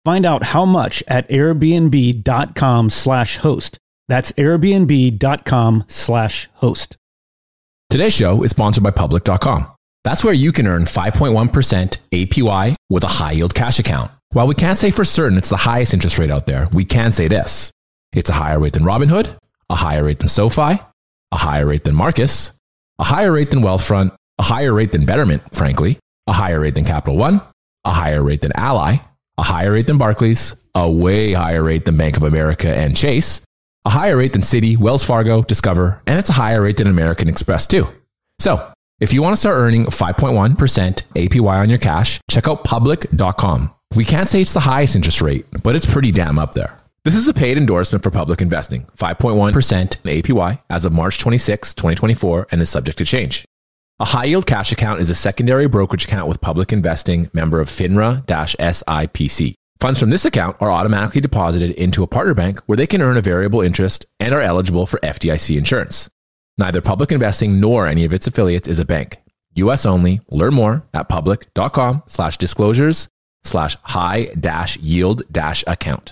Find out how much at airbnb.com slash host. That's airbnb.com slash host. Today's show is sponsored by public dot com. That's where you can earn five point one percent A P Y with a high yield cash account. While we can't say for certain it's the highest interest rate out there, we can say this. It's a higher rate than Robinhood, a higher rate than SoFi, a higher rate than Marcus, a higher rate than Wealthfront, a higher rate than Betterment, frankly, a higher rate than Capital One, a higher rate than Ally, a higher rate than Barclays, a way higher rate than Bank of America and Chase, a higher rate than Citi, Wells Fargo, Discover, and it's a higher rate than American Express too. So, if you want to start earning five point one percent A P Y on your cash, check out public dot com. We can't say it's the highest interest rate, but it's pretty damn up there. This is a paid endorsement for Public Investing, five point one percent A P Y as of March twenty-sixth, twenty twenty-four, and is subject to change. A high-yield cash account is a secondary brokerage account with Public Investing, member of FINRA-S I P C. Funds from this account are automatically deposited into a partner bank where they can earn a variable interest and are eligible for F D I C insurance. Neither Public Investing nor any of its affiliates is a bank. U S only. Learn more at public.com slash disclosures slash high dash yield dash account.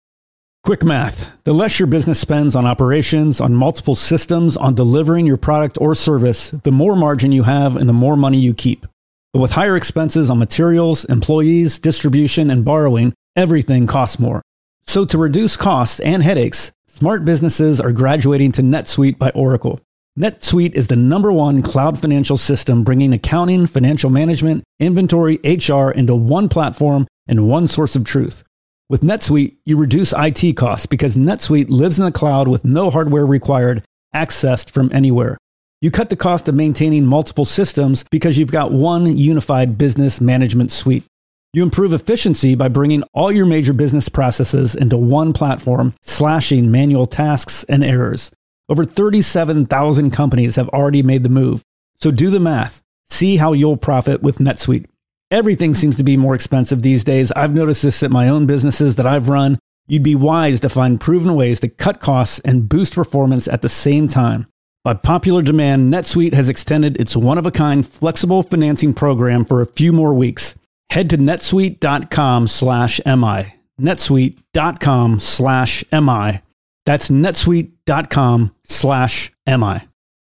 Quick math. The less your business spends on operations, on multiple systems, on delivering your product or service, the more margin you have and the more money you keep. But with higher expenses on materials, employees, distribution, and borrowing, everything costs more. So to reduce costs and headaches, smart businesses are graduating to NetSuite by Oracle. NetSuite is the number one cloud financial system bringing accounting, financial management, inventory, H R into one platform and one source of truth. With NetSuite, you reduce I T costs because NetSuite lives in the cloud with no hardware required, accessed from anywhere. You cut the cost of maintaining multiple systems because you've got one unified business management suite. You improve efficiency by bringing all your major business processes into one platform, slashing manual tasks and errors. Over thirty-seven thousand companies have already made the move. So do the math. See how you'll profit with NetSuite. Everything seems to be more expensive these days. I've noticed this at my own businesses that I've run. You'd be wise to find proven ways to cut costs and boost performance at the same time. By popular demand, NetSuite has extended its one-of-a-kind flexible financing program for a few more weeks. Head to netsuite.com slash MI. netsuite.com slash MI. That's netsuite.com slash MI.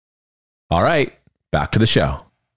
All right, back to the show.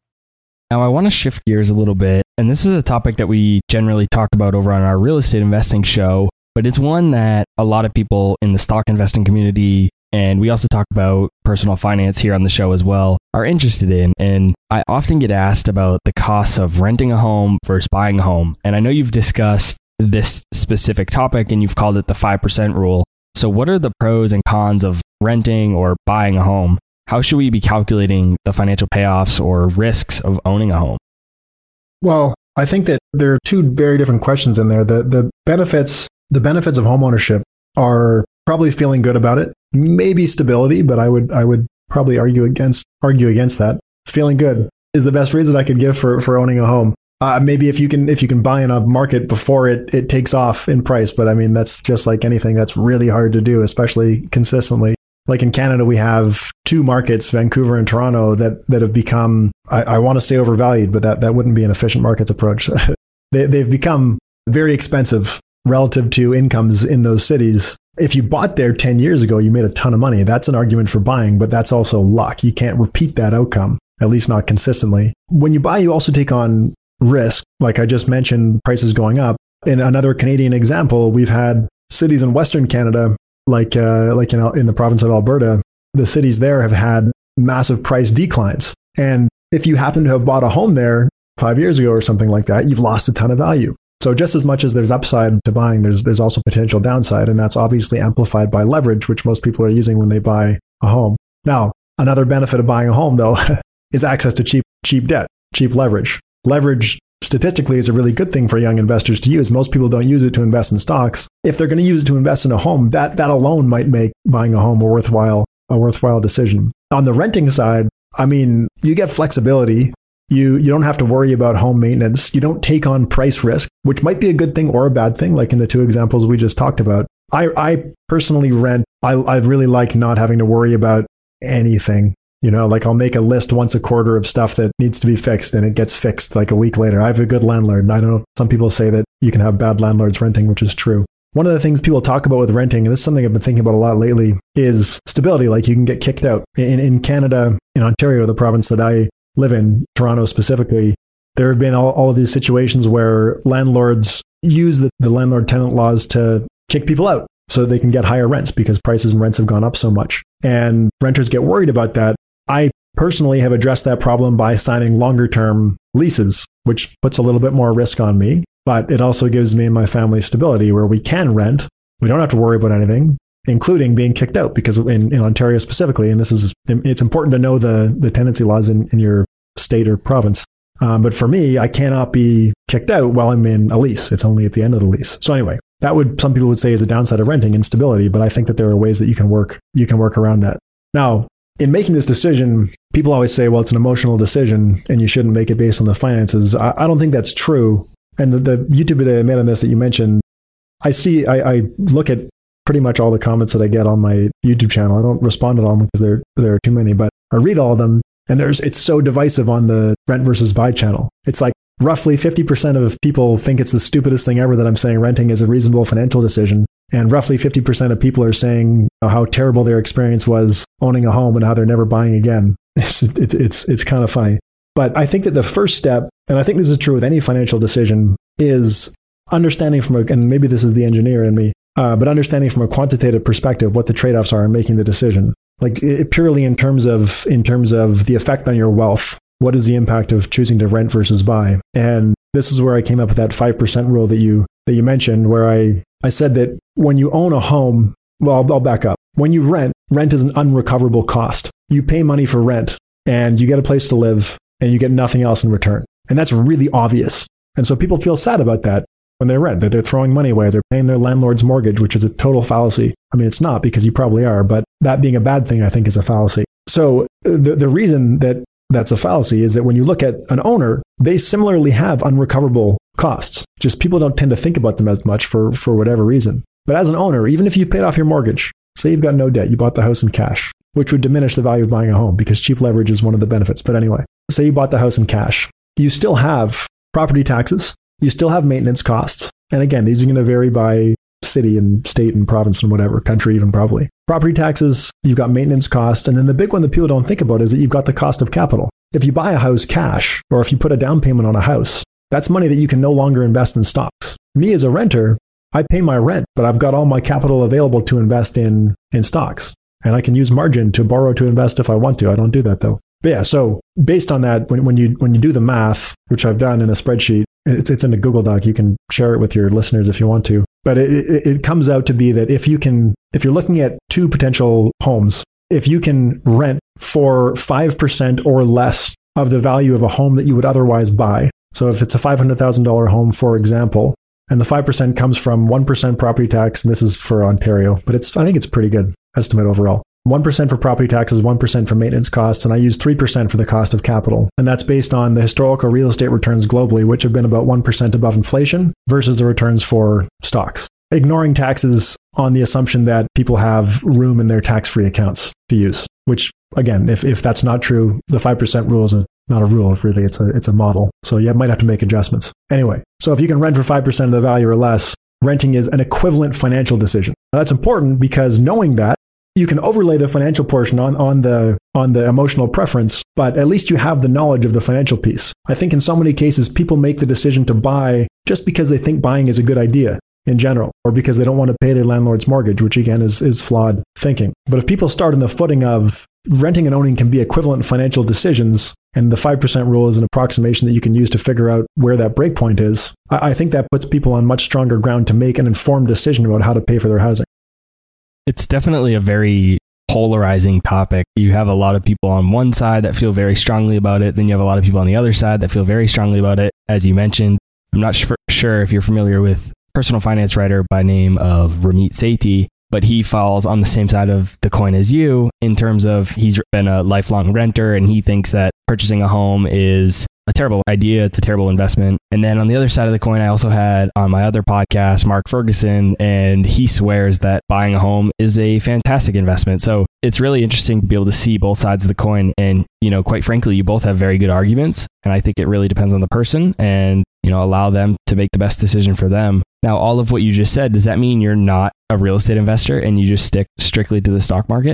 Now, I want to shift gears a little bit, and this is a topic that we generally talk about over on our real estate investing show, but it's one that a lot of people in the stock investing community, and we also talk about personal finance here on the show as well, are interested in. And I often get asked about the costs of renting a home versus buying a home. And I know you've discussed this specific topic and you've called it the five percent rule. So what are the pros and cons of renting or buying a home? How should we be calculating the financial payoffs or risks of owning a home? Well, I think that there are two very different questions in there. The the benefits, the benefits of homeownership are probably feeling good about it. Maybe stability, but I would I would probably argue against argue against that. Feeling good is the best reason I could give for, for owning a home. Uh, maybe if you can if you can buy in a market before it, it takes off in price, but I mean that's just like anything, that's really hard to do, especially consistently. Like in Canada, we have two markets, Vancouver and Toronto, that that have become, I, I want to say overvalued, but that, that wouldn't be an efficient markets approach. they, they've become very expensive relative to incomes in those cities. If you bought there ten years ago, you made a ton of money. That's an argument for buying, but that's also luck. You can't repeat that outcome, at least not consistently. When you buy, you also take on risk. Like I just mentioned, prices going up. In another Canadian example, we've had cities in Western Canada, like uh, like in, in the province of Alberta, the cities there have had massive price declines. And if you happen to have bought a home there five years ago or something like that, you've lost a ton of value. So just as much as there's upside to buying, there's there's also potential downside. And that's obviously amplified by leverage, which most people are using when they buy a home. Now, another benefit of buying a home, though, is access to cheap cheap debt, cheap leverage. Leverage statistically is a really good thing for young investors to use. Most people don't use it to invest in stocks. If they're going to use it to invest in a home, that that alone might make buying a home a worthwhile a worthwhile decision. On the renting side, I mean, you get flexibility. You you don't have to worry about home maintenance. You don't take on price risk, which might be a good thing or a bad thing, like in the two examples we just talked about. I, I personally rent. I, I really like not having to worry about anything. You know, like I'll make a list once a quarter of stuff that needs to be fixed and it gets fixed like a week later. I have a good landlord. And I don't know, some people say that you can have bad landlords renting, which is true. One of the things people talk about with renting, and this is something I've been thinking about a lot lately, is stability. Like you can get kicked out. In, in Canada, in Ontario, the province that I live in, Toronto specifically, there have been all, all of these situations where landlords use the, the landlord-tenant laws to kick people out so they can get higher rents because prices and rents have gone up so much. And renters get worried about that. I personally have addressed that problem by signing longer-term leases, which puts a little bit more risk on me. But it also gives me and my family stability where we can rent. We don't have to worry about anything, including being kicked out, because in, in Ontario specifically, and this is, it's important to know the, the tenancy laws in, in your state or province. Um, but for me, I cannot be kicked out while I'm in a lease. It's only at the end of the lease. So anyway, that would, some people would say is a downside of renting, instability, but I think that there are ways that you can work, you can work around that. Now, in making this decision, people always say, well, it's an emotional decision and you shouldn't make it based on the finances. I, I don't think that's true. And the, the YouTube video I made on this that you mentioned, I see, I, I look at pretty much all the comments that I get on my YouTube channel. I don't respond to them because there, there are too many, but I read all of them. And there's, it's so divisive on the rent versus buy channel. It's like roughly fifty percent of people think it's the stupidest thing ever that I'm saying renting is a reasonable financial decision. And roughly fifty percent of people are saying how terrible their experience was owning a home and how they're never buying again. It's, it's, it's, it's kind of funny. But I think that the first step, and I think this is true with any financial decision, is understanding from a, and maybe this is the engineer in me, uh, but understanding from a quantitative perspective what the trade-offs are in making the decision. Like it, purely in terms of, in terms of the effect on your wealth. What is the impact of choosing to rent versus buy? And this is where I came up with that five percent rule that you, that you mentioned, where I, I said that when you own a home, well, I'll, I'll back up. When you rent, rent is an unrecoverable cost. You pay money for rent and you get a place to live and you get nothing else in return. And that's really obvious. And so people feel sad about that when they rent, that they're throwing money away. They're paying their landlord's mortgage, which is a total fallacy. I mean, it's not, because you probably are, but that being a bad thing, I think, is a fallacy. So the, the reason that that's a fallacy is that when you look at an owner, they similarly have unrecoverable costs. Just people don't tend to think about them as much for, for whatever reason. But as an owner, even if you've paid off your mortgage, say you've got no debt, you bought the house in cash, which would diminish the value of buying a home because cheap leverage is one of the benefits. But anyway, say you bought the house in cash, you still have property taxes, you still have maintenance costs. And again, these are going to vary by city and state and province and whatever, country even probably. Property taxes, you've got maintenance costs. And then the big one that people don't think about is that you've got the cost of capital. If you buy a house cash, or if you put a down payment on a house, that's money that you can no longer invest in stocks. Me as a renter, I pay my rent, but I've got all my capital available to invest in, in stocks. And I can use margin to borrow to invest if I want to. I don't do that though. But yeah, so based on that, when, when you when you do the math, which I've done in a spreadsheet, it's, it's in a Google Doc. You can share it with your listeners if you want to. But it, it, it comes out to be that if you can, if you're looking at two potential homes, if you can rent for five percent or less of the value of a home that you would otherwise buy. So if it's a five hundred thousand dollars home, for example, and the five percent comes from one percent property tax, and this is for Ontario, but it's I think it's a pretty good estimate overall. one percent for property taxes, one percent for maintenance costs, and I use three percent for the cost of capital. And that's based on the historical real estate returns globally, which have been about one percent above inflation versus the returns for stocks. Ignoring taxes on the assumption that people have room in their tax-free accounts to use, which again, if, if that's not true, the five percent rule is a, not a rule, really, it's a, it's a model. So you might have to make adjustments. Anyway, so if you can rent for five percent of the value or less, renting is an equivalent financial decision. Now, that's important because knowing that, you can overlay the financial portion on, on the on the emotional preference, but at least you have the knowledge of the financial piece. I think in so many cases, people make the decision to buy just because they think buying is a good idea in general, or because they don't want to pay their landlord's mortgage, which again is, is flawed thinking. But if people start on the footing of renting and owning can be equivalent financial decisions, and the five percent rule is an approximation that you can use to figure out where that break point is, I, I think that puts people on much stronger ground to make an informed decision about how to pay for their housing. It's definitely a very polarizing topic. You have a lot of people on one side that feel very strongly about it. Then you have a lot of people on the other side that feel very strongly about it. As you mentioned, I'm not sh- sure if you're familiar with personal finance writer by name of Ramit Sethi, but he falls on the same side of the coin as you in terms of he's been a lifelong renter and he thinks that purchasing a home is a terrible idea. It's a terrible investment. And then on the other side of the coin, I also had on my other podcast, Mark Ferguson, and he swears that buying a home is a fantastic investment. So it's really interesting to be able to see both sides of the coin. And, you know, quite frankly, you both have very good arguments. And I think it really depends on the person and, you know, allow them to make the best decision for them. Now, all of what you just said, does that mean you're not a real estate investor and you just stick strictly to the stock market?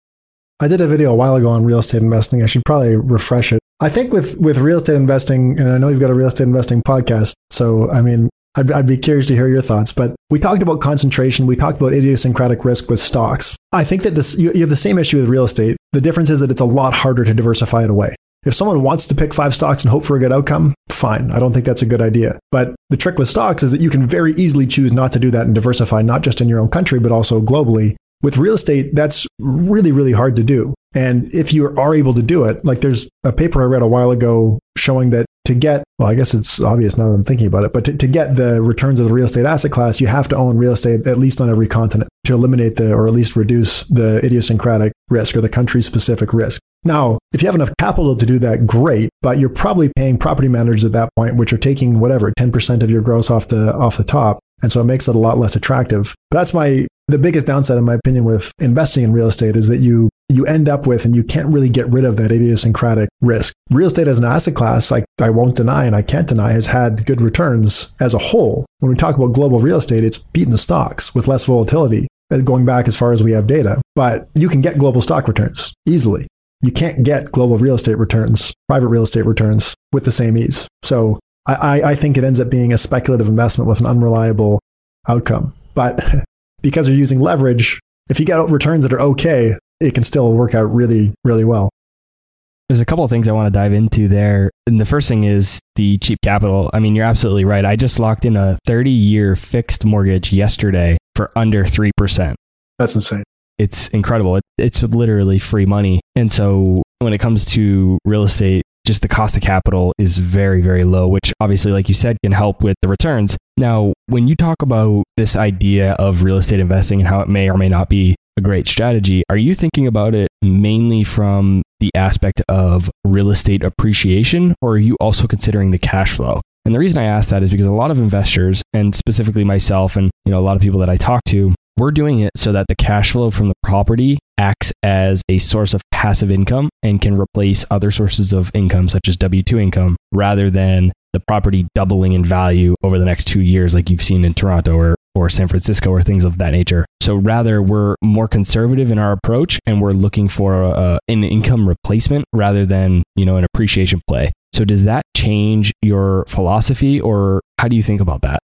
I did a video a while ago on real estate investing. I should probably refresh it. I think with, with real estate investing, and I know you've got a real estate investing podcast, so I mean, I'd, I'd be curious to hear your thoughts, but we talked about concentration. We talked about idiosyncratic risk with stocks. I think that this you, you have the same issue with real estate. The difference is that it's a lot harder to diversify it away. If someone wants to pick five stocks and hope for a good outcome, fine. I don't think that's a good idea. But the trick with stocks is that you can very easily choose not to do that and diversify, not just in your own country, but also globally. With real estate, that's really, really hard to do. And if you are able to do it, like there's a paper I read a while ago showing that to get, well, I guess it's obvious now that I'm thinking about it, but to, to get the returns of the real estate asset class, you have to own real estate at least on every continent to eliminate the, or at least reduce the idiosyncratic risk or the country-specific risk. Now, if you have enough capital to do that, great, but you're probably paying property managers at that point, which are taking whatever, ten percent of your gross off the off the top. And so it makes it a lot less attractive. But that's my, the biggest downside, in my opinion, with investing in real estate is that you, you end up with, and you can't really get rid of that idiosyncratic risk. Real estate as an asset class, like I won't deny and I can't deny, has had good returns as a whole. When we talk about global real estate, it's beaten the stocks with less volatility, going back as far as we have data. But you can get global stock returns easily. You can't get global real estate returns, private real estate returns with the same ease. So I, I think it ends up being a speculative investment with an unreliable outcome. But because you're using leverage, if you get returns that are okay, it can still work out really, really well. There's a couple of things I want to dive into there. And the first thing is the cheap capital. I mean, you're absolutely right. I just locked in a thirty-year fixed mortgage yesterday for under three percent. That's insane. It's incredible. It, it's literally free money. And so when it comes to real estate, just the cost of capital is very, very low, which obviously, like you said, can help with the returns. Now, when you talk about this idea of real estate investing and how it may or may not be a great strategy, are you thinking about it mainly from the aspect of real estate appreciation, or are you also considering the cash flow? And the reason I ask that is because a lot of investors, and specifically myself and you know a lot of people that I talk to, we're doing it so that the cash flow from the property acts as a source of passive income and can replace other sources of income, such as W two income, rather than the property doubling in value over the next two years, like you've seen in Toronto or, or San Francisco or things of that nature. So rather, we're more conservative in our approach and we're looking for a, an income replacement rather than, you know, an appreciation play. So does that change your philosophy, or how do you think about that?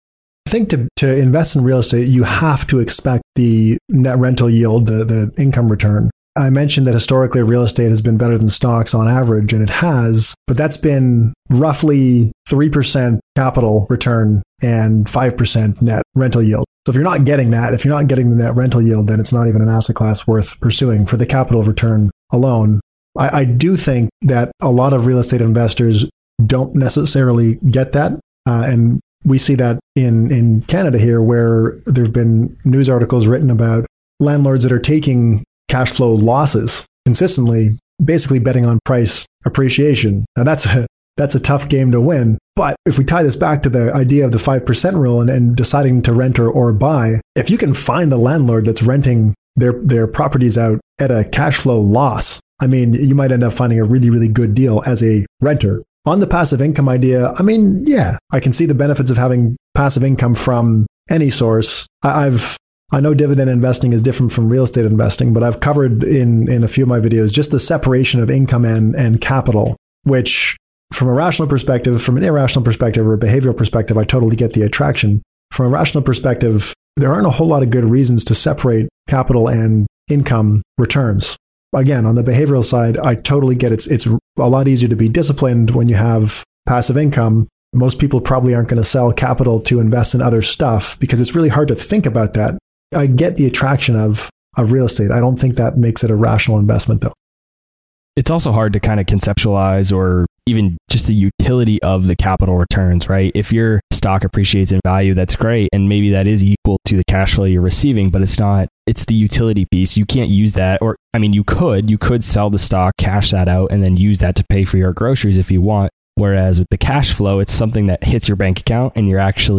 I think to, to invest in real estate, you have to expect the net rental yield, the, the income return. I mentioned that historically real estate has been better than stocks on average, and it has, but that's been roughly three percent capital return and five percent net rental yield. So if you're not getting that, if you're not getting the net rental yield, then it's not even an asset class worth pursuing for the capital return alone. I, I do think that a lot of real estate investors don't necessarily get that. Uh, and we see that in, in Canada here, where there have been news articles written about landlords that are taking cash flow losses consistently, basically betting on price appreciation. Now that's a, that's a tough game to win. But if we tie this back to the idea of the five percent rule and, and deciding to rent or, or buy, if you can find a landlord that's renting their, their properties out at a cash flow loss, I mean, you might end up finding a really, really good deal as a renter. On the passive income idea, I mean, yeah, I can see the benefits of having passive income from any source. I, I've, I know dividend investing is different from real estate investing, but I've covered in, in a few of my videos just the separation of income and, and capital, which from a rational perspective, from an irrational perspective or a behavioral perspective, I totally get the attraction. From a rational perspective, there aren't a whole lot of good reasons to separate capital and income returns. Again, on the behavioral side, I totally get it's it's a lot easier to be disciplined when you have passive income. Most people probably aren't going to sell capital to invest in other stuff because it's really hard to think about that. I get the attraction of, of real estate. I don't think that makes it a rational investment, though. It's also hard to kind of conceptualize or even just the utility of the capital returns, right? If your stock appreciates in value, that's great. And maybe that is equal to the cash flow you're receiving, but it's not, it's the utility piece. You can't use that. Or, I mean, you could, you could sell the stock, cash that out, and then use that to pay for your groceries if you want. Whereas with the cash flow, it's something that hits your bank account and you're actually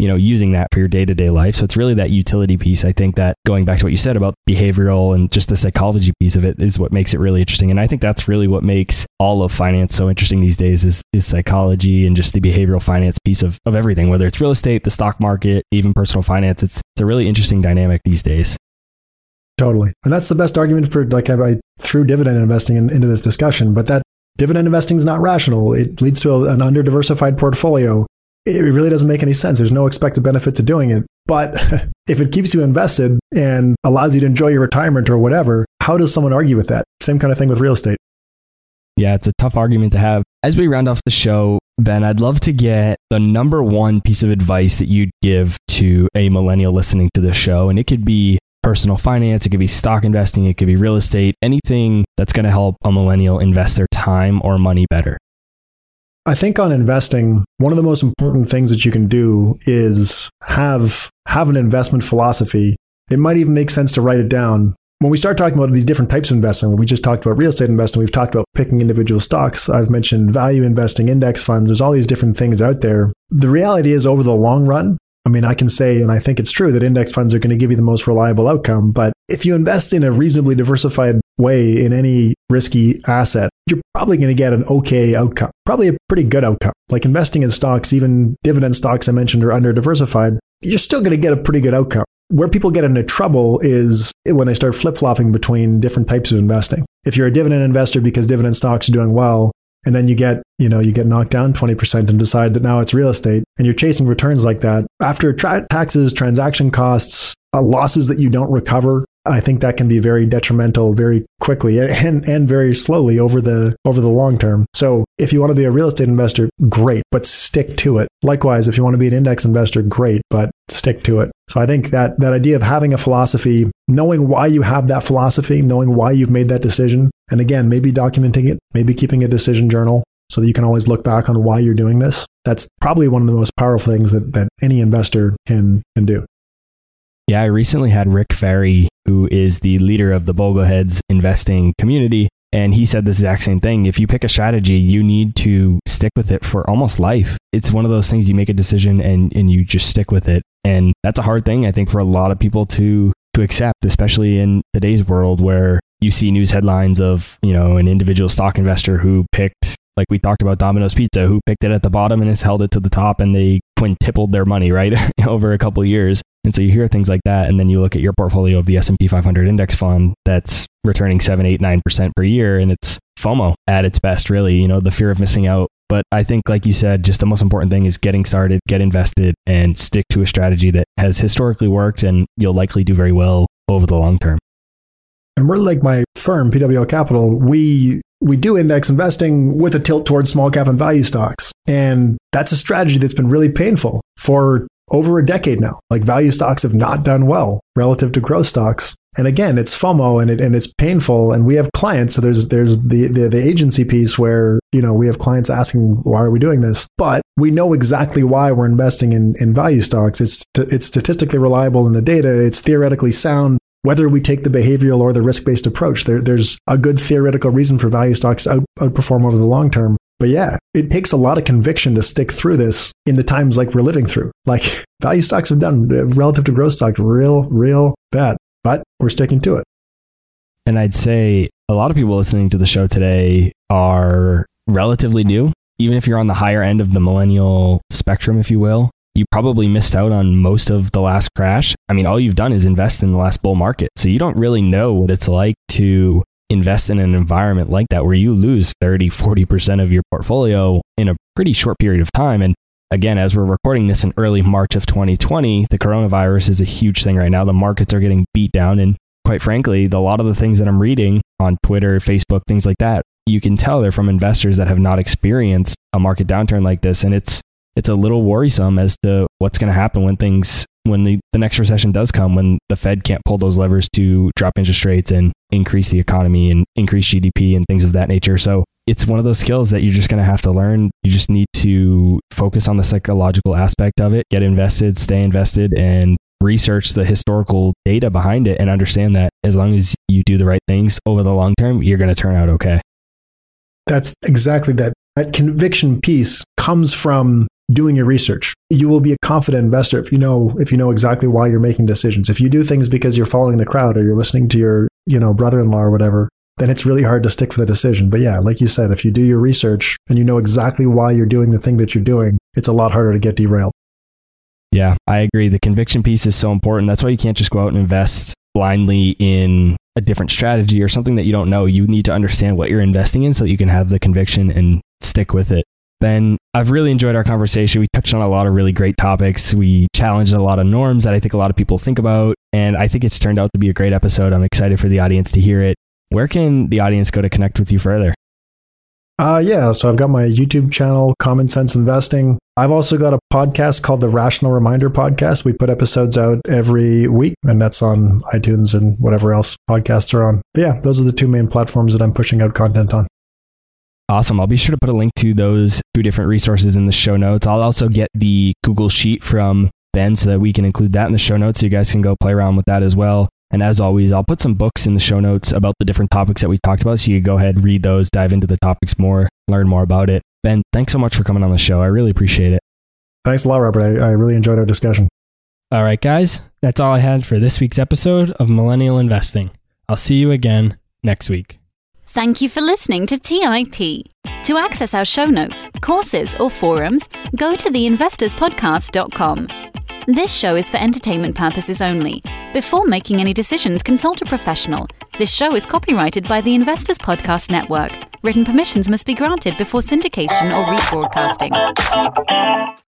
you know, using that for your day-to-day life. So it's really that utility piece. I think that going back to what you said about behavioral and just the psychology piece of it is what makes it really interesting. And I think that's really what makes all of finance so interesting these days is, is psychology and just the behavioral finance piece of, of everything, whether it's real estate, the stock market, even personal finance. It's, it's a really interesting dynamic these days. Totally. And that's the best argument for, like, I threw dividend investing in, into this discussion, but that dividend investing is not rational. It leads to a, an under-diversified portfolio. It really doesn't make any sense. There's no expected benefit to doing it. But if it keeps you invested and allows you to enjoy your retirement or whatever, how does someone argue with that? Same kind of thing with real estate. Yeah, it's a tough argument to have. As we round off the show, Ben, I'd love to get the number one piece of advice that you'd give to a millennial listening to the show. And it could be personal finance, it could be stock investing, it could be real estate, anything that's going to help a millennial invest their time or money better. I think on investing, one of the most important things that you can do is have have an investment philosophy. It might even make sense to write it down. When we start talking about these different types of investing, when we just talked about real estate investing, we've talked about picking individual stocks. I've mentioned value investing, index funds. There's all these different things out there. The reality is, over the long run, I mean, I can say, and I think it's true, that index funds are going to give you the most reliable outcome. But if you invest in a reasonably diversified way in any risky asset, you're probably going to get an okay outcome, probably a pretty good outcome. Like investing in stocks, even dividend stocks I mentioned are under diversified, you're still going to get a pretty good outcome. Where people get into trouble is when they start flip-flopping between different types of investing. If you're a dividend investor because dividend stocks are doing well, and then you get, you know, you get knocked down twenty percent and decide that now it's real estate, and you're chasing returns like that, after tra- taxes, transaction costs, uh, losses that you don't recover, I think that can be very detrimental very quickly and, and very slowly over the over the long term. So if you want to be a real estate investor, great, but stick to it. Likewise, if you want to be an index investor, great, but stick to it. So I think that that idea of having a philosophy, knowing why you have that philosophy, knowing why you've made that decision, and again, maybe documenting it, maybe keeping a decision journal so that you can always look back on why you're doing this. That's probably one of the most powerful things that, that any investor can, can do. Yeah, I recently had Rick Ferry, who is the leader of the Bogleheads investing community, and he said this exact same thing. If you pick a strategy, you need to stick with it for almost life. It's one of those things you make a decision and, and you just stick with it. And that's a hard thing, I think, for a lot of people to to accept, especially in today's world where you see news headlines of, you know, an individual stock investor who picked, like we talked about Domino's Pizza, who picked it at the bottom and has held it to the top, and they quintupled their money, right, over a couple of years. And so you hear things like that, and then you look at your portfolio of the S and P five hundred index fund that's returning seven, eight, nine percent per year, and it's FOMO at its best, really, you know, the fear of missing out. But I think, like you said, just the most important thing is getting started, get invested, and stick to a strategy that has historically worked, and you'll likely do very well over the long term. And we're like my firm, P W L Capital, we we do index investing with a tilt towards small cap and value stocks. And that's a strategy that's been really painful for over a decade now. Like, value stocks have not done well relative to growth stocks. And again, it's FOMO and it and it's painful. And we have clients. So there's there's the, the the agency piece where, you know, we have clients asking, why are we doing this? But we know exactly why we're investing in, in value stocks. It's it's statistically reliable in the data. It's theoretically sound. Whether we take the behavioral or the risk-based approach, there, there's a good theoretical reason for value stocks to out, outperform over the long term. But yeah, it takes a lot of conviction to stick through this in the times like we're living through. Like, value stocks have done relative to growth stocks real, real bad, but we're sticking to it. And I'd say a lot of people listening to the show today are relatively new. Even if you're on the higher end of the millennial spectrum, if you will, you probably missed out on most of the last crash. I mean, all you've done is invest in the last bull market. So you don't really know what it's like to invest in an environment like that where you lose thirty, forty percent of your portfolio in a pretty short period of time. And again, as we're recording this in early March of twenty twenty, the coronavirus is a huge thing right now. The markets are getting beat down. And quite frankly, the, a lot of the things that I'm reading on Twitter, Facebook, things like that, you can tell they're from investors that have not experienced a market downturn like this. And it's it's a little worrisome as to what's going to happen when things, when the, the next recession does come, when the Fed can't pull those levers to drop interest rates and increase the economy and increase G D P and things of that nature. So it's one of those skills that you're just going to have to learn. You just need to focus on the psychological aspect of it, get invested, stay invested, and research the historical data behind it and understand that as long as you do the right things over the long term, you're going to turn out okay. That's exactly that. That conviction piece comes from doing your research. You will be a confident investor if you know if you know exactly why you're making decisions. If you do things because you're following the crowd or you're listening to your, you know, brother-in-law or whatever, then it's really hard to stick with a decision. But yeah, like you said, if you do your research and you know exactly why you're doing the thing that you're doing, it's a lot harder to get derailed. Yeah, I agree. The conviction piece is so important. That's why you can't just go out and invest blindly in a different strategy or something that you don't know. You need to understand what you're investing in so that you can have the conviction and stick with it. Ben, I've really enjoyed our conversation. We touched on a lot of really great topics. We challenged a lot of norms that I think a lot of people think about. And I think it's turned out to be a great episode. I'm excited for the audience to hear it. Where can the audience go to connect with you further? Uh, yeah, so I've got my YouTube channel, Common Sense Investing. I've also got a podcast called the Rational Reminder Podcast. We put episodes out every week, and that's on iTunes and whatever else podcasts are on. But yeah, those are the two main platforms that I'm pushing out content on. Awesome. I'll be sure to put a link to those two different resources in the show notes. I'll also get the Google Sheet from Ben so that we can include that in the show notes so you guys can go play around with that as well. And as always, I'll put some books in the show notes about the different topics that we talked about. So you can go ahead, read those, dive into the topics more, learn more about it. Ben, thanks so much for coming on the show. I really appreciate it. Thanks a lot, Robert. I, I really enjoyed our discussion. All right, guys. That's all I had for this week's episode of Millennial Investing. I'll see you again next week. Thank you for listening to T I P. To access our show notes, courses, or forums, go to the investors podcast dot com. This show is for entertainment purposes only. Before making any decisions, consult a professional. This show is copyrighted by the Investors Podcast Network. Written permissions must be granted before syndication or rebroadcasting.